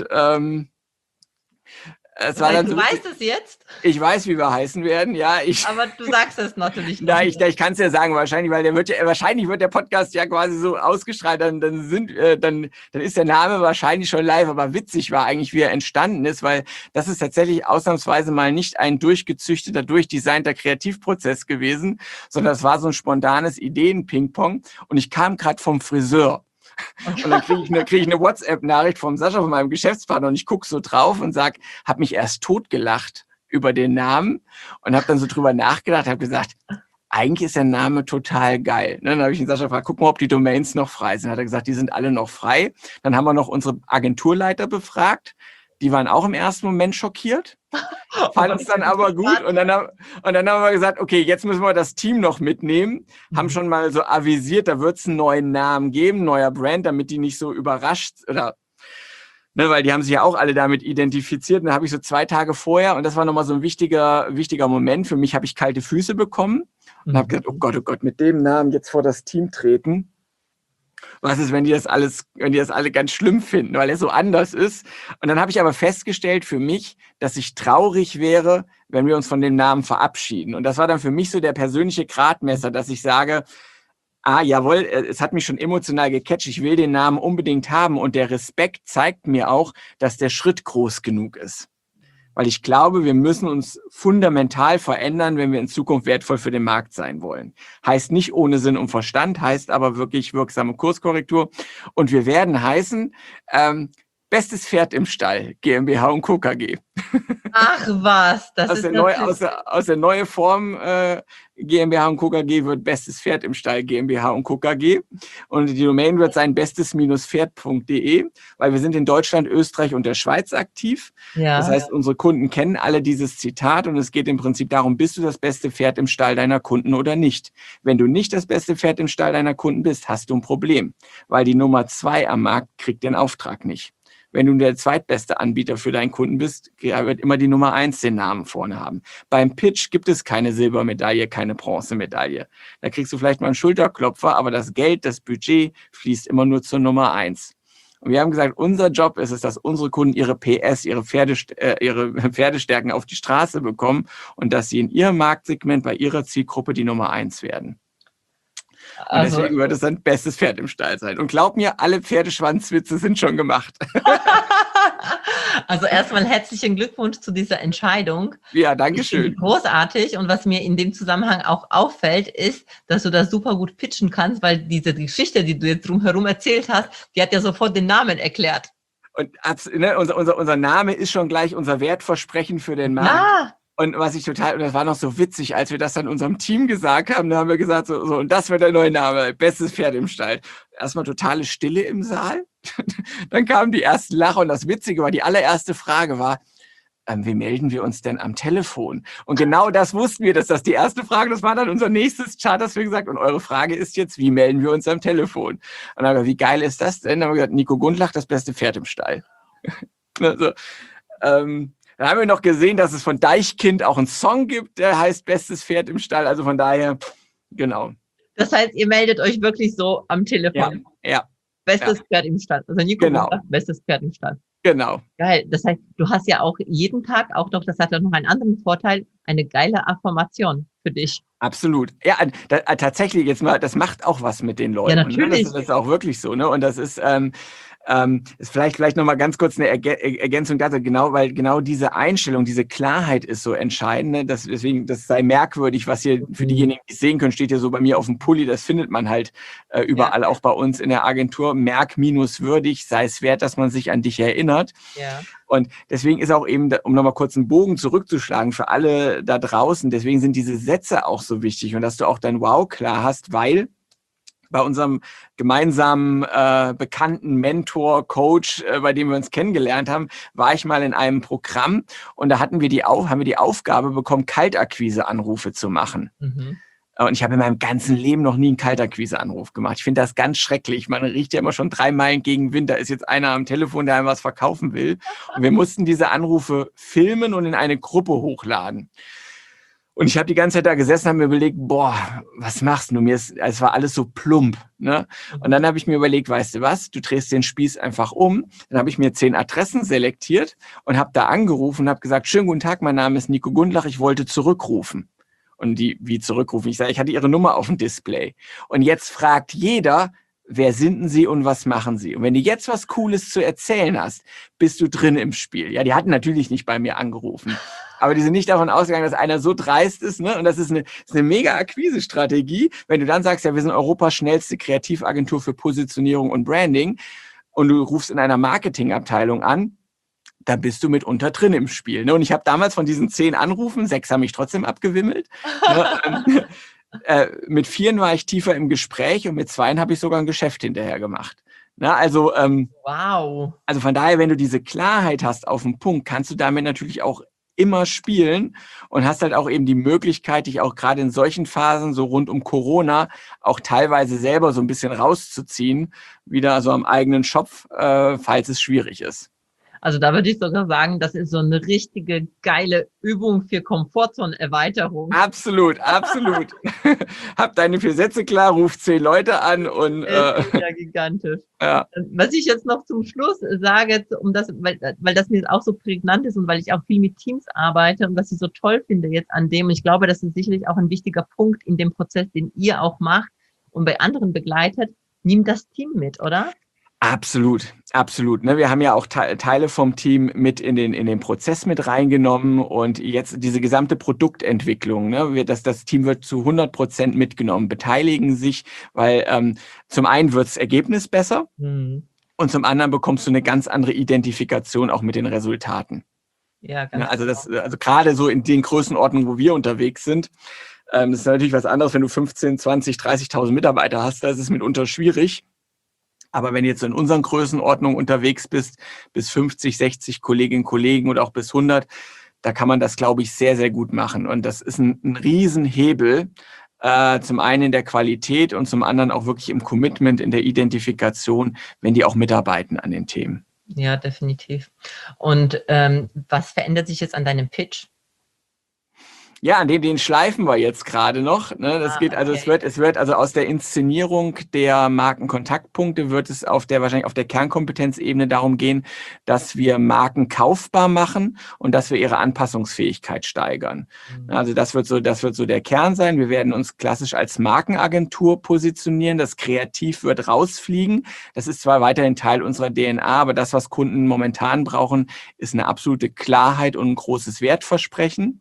es war dann du so, weißt es jetzt? Ich weiß, wie wir heißen werden, ja. Aber du sagst es natürlich nicht. Nein, ich kann es ja sagen, wahrscheinlich, weil wahrscheinlich wird der Podcast ja quasi so ausgestrahlt, dann ist der Name wahrscheinlich schon live, aber witzig war eigentlich, wie er entstanden ist, weil das ist tatsächlich ausnahmsweise mal nicht ein durchgezüchteter, durchdesignter Kreativprozess gewesen, sondern das war so ein spontanes Ideen-Ping-Pong und ich kam gerade vom Friseur. Und dann krieg ich eine WhatsApp-Nachricht vom Sascha, von meinem Geschäftspartner, und ich gucke so drauf und habe mich erst totgelacht über den Namen und habe dann so drüber nachgedacht, habe gesagt, eigentlich ist der Name total geil. Dann habe ich den Sascha gefragt, guck mal, ob die Domains noch frei sind. Hat er gesagt, die sind alle noch frei. Dann haben wir noch unsere Agenturleiter befragt. Die waren auch im ersten Moment schockiert, fanden es dann aber gut. Und dann haben wir gesagt, okay, jetzt müssen wir das Team noch mitnehmen. Haben schon mal so avisiert, da wird es einen neuen Namen geben, neuer Brand, damit die nicht so überrascht oder weil die haben sich ja auch alle damit identifiziert. Und dann habe ich so 2 Tage vorher, und das war nochmal so ein wichtiger Moment, für mich habe ich kalte Füße bekommen und habe gesagt, oh Gott, mit dem Namen jetzt vor das Team treten. Was ist, wenn die das alle ganz schlimm finden, weil er so anders ist? Und dann habe ich aber festgestellt für mich, dass ich traurig wäre, wenn wir uns von dem Namen verabschieden. Und das war dann für mich so der persönliche Gradmesser, dass ich sage, jawohl, es hat mich schon emotional gecatcht, ich will den Namen unbedingt haben. Und der Respekt zeigt mir auch, dass der Schritt groß genug ist. Weil ich glaube, wir müssen uns fundamental verändern, wenn wir in Zukunft wertvoll für den Markt sein wollen. Heißt nicht ohne Sinn und Verstand, heißt aber wirklich wirksame Kurskorrektur. Und wir werden heißen, Bestes Pferd im Stall, GmbH und Co. KG. Ach was, das aus der neuen Form GmbH und Co. KG wird Bestes Pferd im Stall, GmbH und Co. KG. Und die Domain wird sein bestes-pferd.de, weil wir sind in Deutschland, Österreich und der Schweiz aktiv. Ja. Das heißt, unsere Kunden kennen alle dieses Zitat und es geht im Prinzip darum, bist du das beste Pferd im Stall deiner Kunden oder nicht? Wenn du nicht das beste Pferd im Stall deiner Kunden bist, hast du ein Problem, weil die Nummer 2 am Markt kriegt den Auftrag nicht. Wenn du der zweitbeste Anbieter für deinen Kunden bist, wird immer die Nummer 1 den Namen vorne haben. Beim Pitch gibt es keine Silbermedaille, keine Bronzemedaille. Da kriegst du vielleicht mal einen Schulterklopfer, aber das Geld, das Budget fließt immer nur zur Nummer 1. Und wir haben gesagt, unser Job ist es, dass unsere Kunden ihre PS, ihre Pferdestärken auf die Straße bekommen und dass sie in ihrem Marktsegment bei ihrer Zielgruppe die Nummer 1 werden. Und deswegen wird es ein bestes Pferd im Stall sein. Und glaub mir, alle Pferdeschwanzwitze sind schon gemacht. Also erstmal herzlichen Glückwunsch zu dieser Entscheidung. Ja, danke schön. Großartig. Und was mir in dem Zusammenhang auch auffällt, ist, dass du das super gut pitchen kannst, weil diese Geschichte, die du jetzt drumherum erzählt hast, die hat ja sofort den Namen erklärt. Und unser Name ist schon gleich unser Wertversprechen für den Markt. Ja. Und und das war noch so witzig, als wir das dann unserem Team gesagt haben, da haben wir gesagt, so, und das wird der neue Name, bestes Pferd im Stall. Erstmal totale Stille im Saal. Dann kamen die ersten Lacher und das Witzige war, die allererste Frage war, wie melden wir uns denn am Telefon? Und genau das wussten wir, dass das die erste Frage, das war dann unser nächstes Chart, das wir gesagt, und eure Frage ist jetzt, wie melden wir uns am Telefon? Und dann haben wir, wie geil ist das denn? Dann haben wir gesagt, Nico Gundlach, das beste Pferd im Stall. Also, dann haben wir noch gesehen, dass es von Deichkind auch einen Song gibt, der heißt Bestes Pferd im Stall. Also von daher, genau. Das heißt, ihr meldet euch wirklich so am Telefon. Ja. Bestes Pferd im Stall. Also Nico, genau. Bestes Pferd im Stall. Genau. Geil. Das heißt, du hast ja auch jeden Tag auch noch, das hat ja noch einen anderen Vorteil, eine geile Affirmation für dich. Absolut. Ja, tatsächlich jetzt mal, das macht auch was mit den Leuten. Ja, natürlich. Das ist auch wirklich so, ne? Und das ist vielleicht noch mal ganz kurz eine Ergänzung dazu, weil genau diese Einstellung, diese Klarheit ist so entscheidend. Ne? Deswegen, das sei merkwürdig, was hier für diejenigen, die es sehen können, steht hier so bei mir auf dem Pulli. Das findet man halt überall, auch bei uns in der Agentur. Merk-würdig, sei es wert, dass man sich an dich erinnert. Ja. Und deswegen ist auch eben, um nochmal kurz einen Bogen zurückzuschlagen für alle da draußen, deswegen sind diese Sätze auch so wichtig und dass du auch dein Wow klar hast, weil bei unserem gemeinsamen bekannten Mentor, Coach, bei dem wir uns kennengelernt haben, war ich mal in einem Programm und da haben wir die Aufgabe bekommen, Kaltakquise-Anrufe zu machen. Mhm. Und ich habe in meinem ganzen Leben noch nie einen Kaltakquise-Anruf gemacht. Ich finde das ganz schrecklich. Man riecht ja immer schon 3 Meilen gegen Wind. Da ist jetzt einer am Telefon, der einem was verkaufen will. Und wir mussten diese Anrufe filmen und in eine Gruppe hochladen. Und ich habe die ganze Zeit da gesessen und habe mir überlegt, boah, was machst du? Es war alles so plump. Ne? Und dann habe ich mir überlegt, weißt du was, du drehst den Spieß einfach um. Dann habe ich mir 10 Adressen selektiert und habe da angerufen und habe gesagt, schönen guten Tag, mein Name ist Nico Gundlach, ich wollte zurückrufen. Und die, wie zurückrufen? Ich sage, ich hatte Ihre Nummer auf dem Display. Und jetzt fragt jeder, wer sind denn Sie und was machen Sie? Und wenn du jetzt was Cooles zu erzählen hast, bist du drin im Spiel. Ja, die hatten natürlich nicht bei mir angerufen. Aber die sind nicht davon ausgegangen, dass einer so dreist ist, ne? Und das ist eine mega Akquise-Strategie. Wenn du dann sagst, ja, wir sind Europas schnellste Kreativagentur für Positionierung und Branding und du rufst in einer Marketingabteilung an, da bist du mitunter drin im Spiel. Ne? Und ich habe damals von diesen 10 Anrufen, 6 haben mich trotzdem abgewimmelt. Ne? Mit 4 war ich tiefer im Gespräch und mit 2 habe ich sogar ein Geschäft hinterher gemacht. Na, also, wow. Also von daher, wenn du diese Klarheit hast auf den Punkt, kannst du damit natürlich auch immer spielen und hast halt auch eben die Möglichkeit, dich auch gerade in solchen Phasen, so rund um Corona, auch teilweise selber so ein bisschen rauszuziehen, wieder so am eigenen Schopf, falls es schwierig ist. Also da würde ich sogar sagen, das ist so eine richtige geile Übung für Komfortzonenerweiterung. Absolut, absolut. Hab deine 4 Sätze klar, ruf 10 Leute an und ist ja gigantisch. Ja. Was ich jetzt noch zum Schluss sage, weil das mir auch so prägnant ist und weil ich auch viel mit Teams arbeite und was ich so toll finde jetzt an dem, und ich glaube, das ist sicherlich auch ein wichtiger Punkt in dem Prozess, den ihr auch macht und bei anderen begleitet, nimmt das Team mit, oder? Absolut, absolut. Ne, wir haben ja auch Teile vom Team mit in den Prozess mit reingenommen und jetzt diese gesamte Produktentwicklung. Ne, das Team wird zu 100% mitgenommen, beteiligen sich, weil zum einen wird das Ergebnis besser und zum anderen bekommst du eine ganz andere Identifikation auch mit den Resultaten. Ja, ganz also gerade so in den Größenordnungen, wo wir unterwegs sind, das ist natürlich was anderes, wenn du 15, 20, 30.000 Mitarbeiter hast, da ist es mitunter schwierig. Aber wenn du jetzt in unseren Größenordnungen unterwegs bist, bis 50, 60 Kolleginnen und Kollegen oder auch bis 100, da kann man das, glaube ich, sehr, sehr gut machen. Und das ist ein Riesenhebel, zum einen in der Qualität und zum anderen auch wirklich im Commitment, in der Identifikation, wenn die auch mitarbeiten an den Themen. Ja, definitiv. Und was verändert sich jetzt an deinem Pitch? Ja, an den schleifen wir jetzt gerade noch. Ne? Das geht, also okay. Es wird also aus der Inszenierung der Markenkontaktpunkte wird es wahrscheinlich auf der Kernkompetenzebene darum gehen, dass wir Marken kaufbar machen und dass wir ihre Anpassungsfähigkeit steigern. Also das wird so der Kern sein. Wir werden uns klassisch als Markenagentur positionieren. Das Kreativ wird rausfliegen. Das ist zwar weiterhin Teil unserer DNA, aber das, was Kunden momentan brauchen, ist eine absolute Klarheit und ein großes Wertversprechen.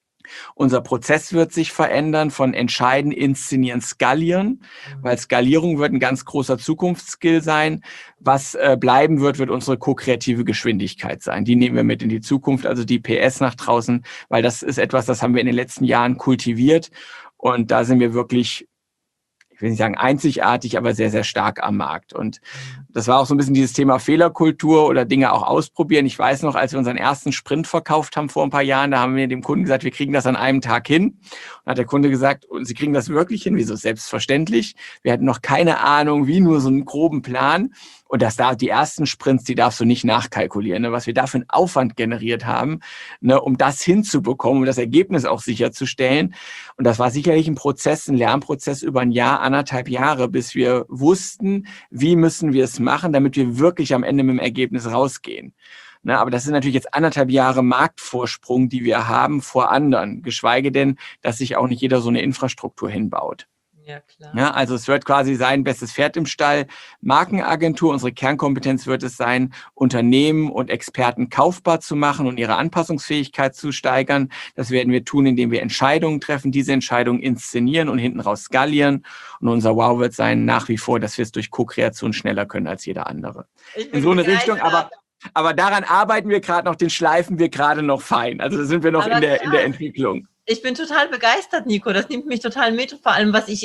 Unser Prozess wird sich verändern von entscheiden, inszenieren, skalieren, weil Skalierung wird ein ganz großer Zukunftsskill sein. Was bleiben wird unsere ko-kreative Geschwindigkeit sein. Die nehmen wir mit in die Zukunft, also die PS nach draußen, weil das ist etwas, das haben wir in den letzten Jahren kultiviert und da sind wir wirklich, ich will nicht sagen einzigartig, aber sehr, sehr stark am Markt. Und das war auch so ein bisschen dieses Thema Fehlerkultur oder Dinge auch ausprobieren. Ich weiß noch, als wir unseren ersten Sprint verkauft haben vor ein paar Jahren, da haben wir dem Kunden gesagt, wir kriegen das an einem Tag hin. Und hat der Kunde gesagt, und Sie kriegen das wirklich hin? Wieso? Selbstverständlich. Wir hatten noch keine Ahnung, wie, nur so einen groben Plan. Und die ersten Sprints, die darfst du nicht nachkalkulieren, ne? Was wir da für einen Aufwand generiert haben, ne, um das hinzubekommen, um das Ergebnis auch sicherzustellen. Und das war sicherlich ein Lernprozess über 1 Jahr, 1,5 Jahre, bis wir wussten, wie müssen wir es machen, damit wir wirklich am Ende mit dem Ergebnis rausgehen. Ne, aber das sind natürlich jetzt 1,5 Jahre Marktvorsprung, die wir haben vor anderen, geschweige denn, dass sich auch nicht jeder so eine Infrastruktur hinbaut. Ja, klar. Ja, also es wird quasi sein, bestes Pferd im Stall, Markenagentur, unsere Kernkompetenz wird es sein, Unternehmen und Experten kaufbar zu machen und ihre Anpassungsfähigkeit zu steigern. Das werden wir tun, indem wir Entscheidungen treffen, diese Entscheidungen inszenieren und hinten raus skalieren. Und unser Wow wird sein nach wie vor, dass wir es durch Co-Kreation schneller können als jeder andere. In so eine Richtung, aber daran arbeiten wir gerade noch, den schleifen wir gerade noch fein. Also da sind wir noch in der Entwicklung. Ich bin total begeistert, Nico. Das nimmt mich total mit. Vor allem, was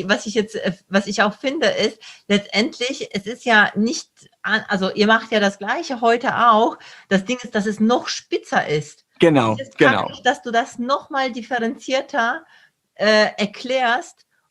ich auch finde, ist, letztendlich, es ist ja nicht, also ihr macht ja das Gleiche heute auch. Das Ding ist, dass es noch spitzer ist. Genau, Dass du das noch mal differenzierter erklärst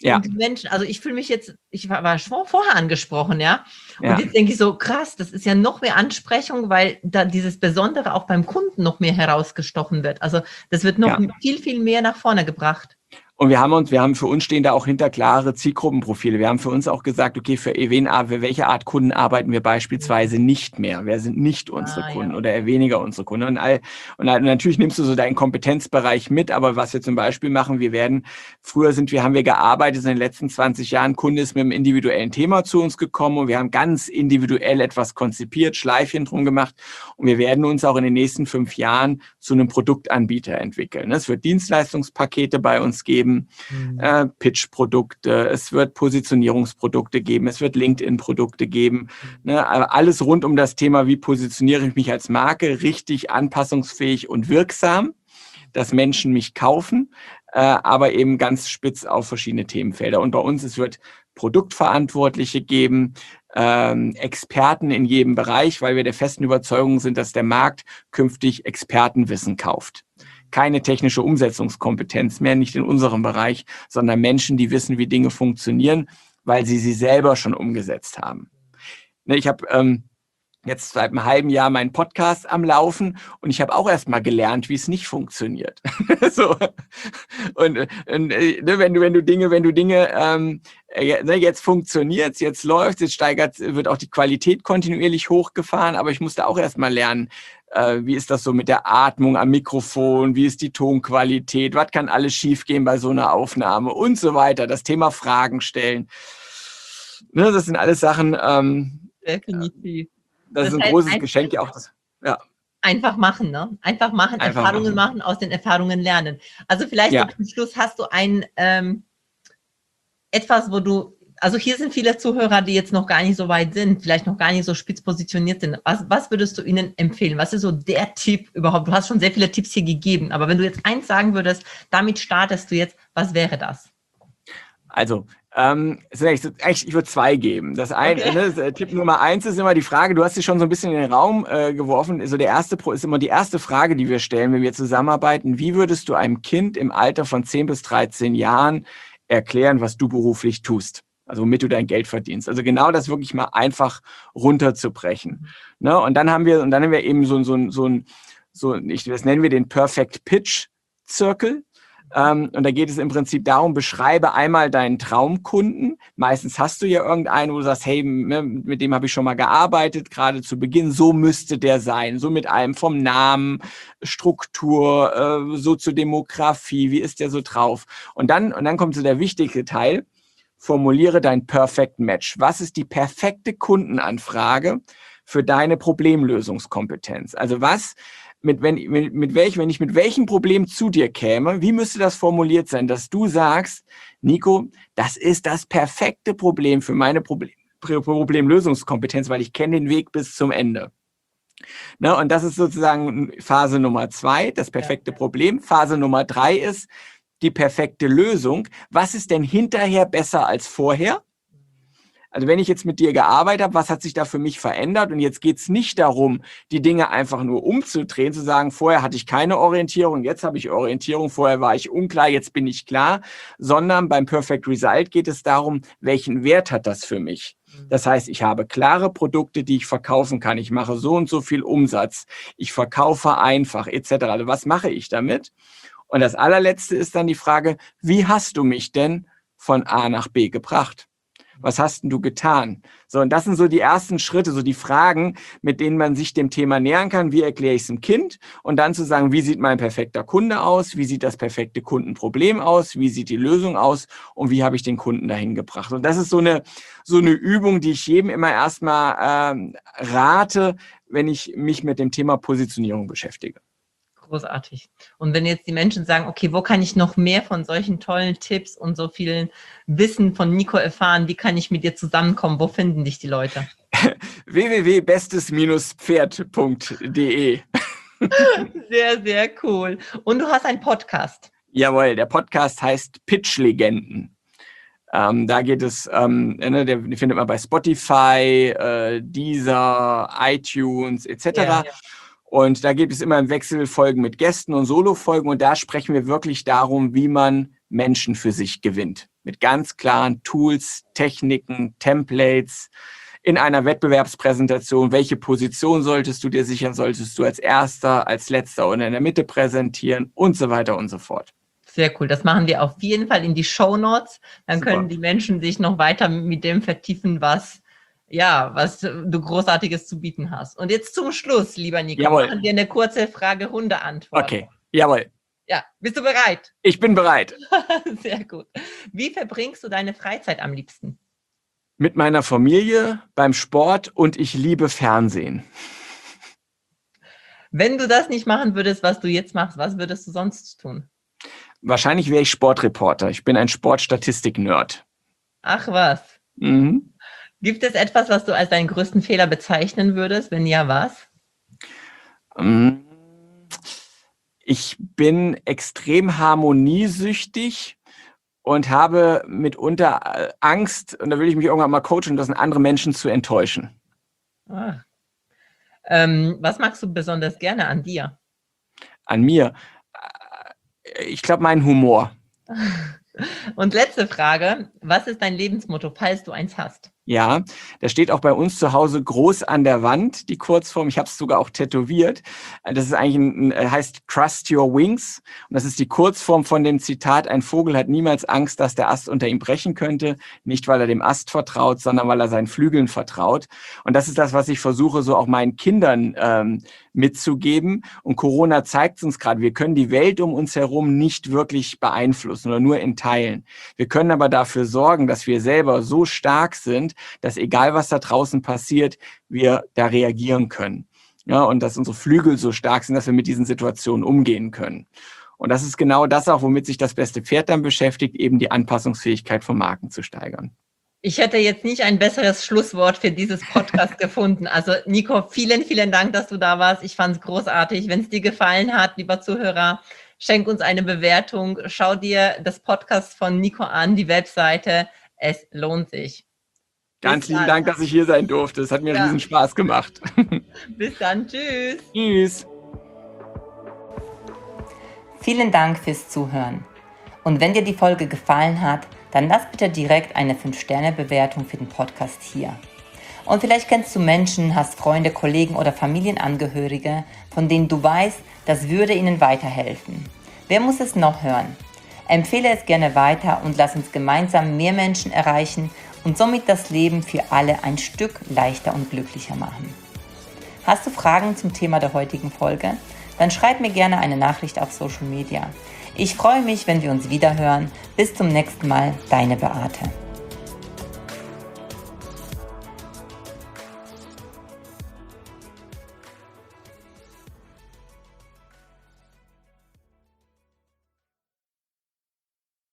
Ja. Und die Menschen, also ich fühle mich jetzt, ich war schon vorher angesprochen, ja. Und Ja. jetzt denke ich so, krass, das ist ja noch mehr Ansprechung, weil da dieses Besondere auch beim Kunden noch mehr herausgestochen wird. Also das wird noch viel, viel mehr nach vorne gebracht. Und wir haben für uns stehen da auch hinter klare Zielgruppenprofile. Wir haben für uns auch gesagt, okay, für welche Art Kunden arbeiten wir beispielsweise nicht mehr? Wer sind nicht unsere Kunden oder eher weniger unsere Kunden? Und natürlich nimmst du so deinen Kompetenzbereich mit, aber was wir zum Beispiel machen, haben wir gearbeitet in den letzten 20 Jahren, Kunde ist mit einem individuellen Thema zu uns gekommen und wir haben ganz individuell etwas konzipiert, Schleifchen drum gemacht und wir werden uns auch in den nächsten 5 Jahren zu einem Produktanbieter entwickeln. Es wird Dienstleistungspakete bei uns geben, Pitch-Produkte, es wird Positionierungsprodukte geben, es wird LinkedIn-Produkte geben. Alles rund um das Thema, wie positioniere ich mich als Marke, richtig anpassungsfähig und wirksam, dass Menschen mich kaufen, aber eben ganz spitz auf verschiedene Themenfelder. Und bei uns, es wird Produktverantwortliche geben, Experten in jedem Bereich, weil wir der festen Überzeugung sind, dass der Markt künftig Expertenwissen kauft. Keine technische Umsetzungskompetenz mehr, nicht in unserem Bereich, sondern Menschen, die wissen, wie Dinge funktionieren, weil sie selber schon umgesetzt haben. Ich habe jetzt seit einem halben Jahr meinen Podcast am Laufen und ich habe auch erst mal gelernt, wie es nicht funktioniert. So. Und wenn du Dinge jetzt funktioniert, jetzt läuft, wird auch die Qualität kontinuierlich hochgefahren, aber ich musste auch erst mal lernen, wie ist das so mit der Atmung am Mikrofon, wie ist die Tonqualität, was kann alles schiefgehen bei so einer Aufnahme und so weiter. Das Thema Fragen stellen. Das sind alles Sachen, definitiv. Das ist ein großes Geschenk, ja auch das. Ja. Einfach machen, ne? Einfach machen, Erfahrungen machen, aus den Erfahrungen lernen. Also vielleicht zum Schluss hast du etwas, also hier sind viele Zuhörer, die jetzt noch gar nicht so weit sind, vielleicht noch gar nicht so spitz positioniert sind. Was würdest du ihnen empfehlen? Was ist so der Tipp überhaupt? Du hast schon sehr viele Tipps hier gegeben, aber wenn du jetzt eins sagen würdest, damit startest du jetzt, was wäre das? Also, ich würde 2 geben. Tipp Nummer 1 ist immer die Frage, du hast sie schon so ein bisschen in den Raum geworfen. Also ist immer die erste Frage, die wir stellen, wenn wir zusammenarbeiten. Wie würdest du einem Kind im Alter von 10 bis 13 Jahren erklären, was du beruflich tust? Also womit du dein Geld verdienst. Also genau das wirklich mal einfach runterzubrechen. Ne? Und dann haben wir eben das nennen wir den Perfect Pitch Circle. Und da geht es im Prinzip darum, beschreibe einmal deinen Traumkunden. Meistens hast du ja irgendeinen, wo du sagst, hey, mit dem habe ich schon mal gearbeitet, gerade zu Beginn, so müsste der sein. So mit allem vom Namen, Struktur, Soziodemografie, wie ist der so drauf? Und dann kommt so der wichtige Teil, formuliere dein Perfect Match. Was ist die perfekte Kundenanfrage für deine Problemlösungskompetenz? Also wenn ich mit welchem Problem zu dir käme, wie müsste das formuliert sein, dass du sagst, Nico, das ist das perfekte Problem für meine Problemlösungskompetenz, weil ich kenne den Weg bis zum Ende. Ne, und das ist sozusagen Phase Nummer 2, das perfekte Problem. Phase Nummer 3 ist die perfekte Lösung. Was ist denn hinterher besser als vorher? Also wenn ich jetzt mit dir gearbeitet habe, was hat sich da für mich verändert? Und jetzt geht es nicht darum, die Dinge einfach nur umzudrehen, zu sagen, vorher hatte ich keine Orientierung, jetzt habe ich Orientierung, vorher war ich unklar, jetzt bin ich klar, sondern beim Perfect Result geht es darum, welchen Wert hat das für mich? Das heißt, ich habe klare Produkte, die ich verkaufen kann. Ich mache so und so viel Umsatz. Ich verkaufe einfach etc. Also was mache ich damit? Und das allerletzte ist dann die Frage, wie hast du mich denn von A nach B gebracht? Was hast denn du getan? So, und das sind so die ersten Schritte, so die Fragen, mit denen man sich dem Thema nähern kann. Wie erkläre ich es dem Kind? Und dann zu sagen, wie sieht mein perfekter Kunde aus? Wie sieht das perfekte Kundenproblem aus? Wie sieht die Lösung aus? Und wie habe ich den Kunden dahin gebracht? Und das ist so eine Übung, die ich jedem immer erstmal rate, wenn ich mich mit dem Thema Positionierung beschäftige. Großartig. Und wenn jetzt die Menschen sagen, okay, wo kann ich noch mehr von solchen tollen Tipps und so vielen Wissen von Nico erfahren? Wie kann ich mit dir zusammenkommen? Wo finden dich die Leute? www.bestes-pferd.de Sehr, sehr cool. Und du hast einen Podcast. Jawohl, der Podcast heißt Pitch-Legenden. Da geht es, den findet man bei Spotify, Deezer, iTunes etc. Ja. Und da gibt es immer im Wechsel Folgen mit Gästen und Solo-Folgen. Und da sprechen wir wirklich darum, wie man Menschen für sich gewinnt. mit ganz klaren Tools, Techniken, Templates, in einer Wettbewerbspräsentation, welche Position solltest du dir sichern, solltest du als Erster, als Letzter oder in der Mitte präsentieren und so weiter und so fort. Sehr cool. Das machen wir auf jeden Fall in die Shownotes. Dann Super. können die Menschen sich noch weiter mit dem vertiefen, was du Großartiges zu bieten hast. Und jetzt zum Schluss, lieber Nico, machen wir eine kurze Frage-Hunde-Antwort. Okay, jawohl. Ja, bist du bereit? Ich bin bereit. Sehr gut. Wie verbringst du deine Freizeit am liebsten? Mit meiner Familie, beim Sport und ich liebe Fernsehen. Wenn du das nicht machen würdest, was du jetzt machst, was würdest du sonst tun? Wahrscheinlich wäre ich Sportreporter. Ich bin ein Sportstatistik-Nerd. Ach was. Mhm. Gibt es etwas, was du als deinen größten Fehler bezeichnen würdest? Wenn ja, was? Ich bin extrem harmoniesüchtig und habe mitunter Angst, und da will ich mich irgendwann mal coachen lassen, andere Menschen zu enttäuschen. Was magst du besonders gerne an dir? An mir? Ich glaube, meinen Humor. Und letzte Frage, was ist dein Lebensmotto, falls du eins hast? Ja, das steht auch bei uns zu Hause groß an der Wand, die Kurzform. Ich habe es sogar auch tätowiert. Das ist eigentlich heißt Trust Your Wings. Und das ist die Kurzform von dem Zitat: Ein Vogel hat niemals Angst, dass der Ast unter ihm brechen könnte. Nicht, weil er dem Ast vertraut, sondern weil er seinen Flügeln vertraut. Und das ist das, was ich versuche, so auch meinen Kindern mitzugeben. Und Corona zeigt uns gerade, wir können die Welt um uns herum nicht wirklich beeinflussen oder nur in Teilen. Wir können aber dafür sorgen, dass wir selber so stark sind, dass egal was da draußen passiert, wir da reagieren können. Ja, und dass unsere Flügel so stark sind, dass wir mit diesen Situationen umgehen können. Und das ist genau das auch, womit sich das beste Pferd dann beschäftigt, eben die Anpassungsfähigkeit von Marken zu steigern. Ich hätte jetzt nicht ein besseres Schlusswort für dieses Podcast gefunden. Also Nico, vielen, vielen Dank, dass du da warst. Ich fand es großartig. Wenn es dir gefallen hat, lieber Zuhörer, schenk uns eine Bewertung. Schau dir das Podcast von Nico an, die Webseite. Es lohnt sich. Ganz lieben Dank, dass ich hier sein durfte. Es hat mir riesen Spaß gemacht. Bis dann. Tschüss. Tschüss. Vielen Dank fürs Zuhören. Und wenn dir die Folge gefallen hat, dann lass bitte direkt eine 5-Sterne-Bewertung für den Podcast hier. Und vielleicht kennst du Menschen, hast Freunde, Kollegen oder Familienangehörige, von denen du weißt, das würde ihnen weiterhelfen. Wer muss es noch hören? Empfehle es gerne weiter und lass uns gemeinsam mehr Menschen erreichen und somit das Leben für alle ein Stück leichter und glücklicher machen. Hast du Fragen zum Thema der heutigen Folge? Dann schreib mir gerne eine Nachricht auf Social Media. Ich freue mich, wenn wir uns wieder hören. Bis zum nächsten Mal, deine Beate.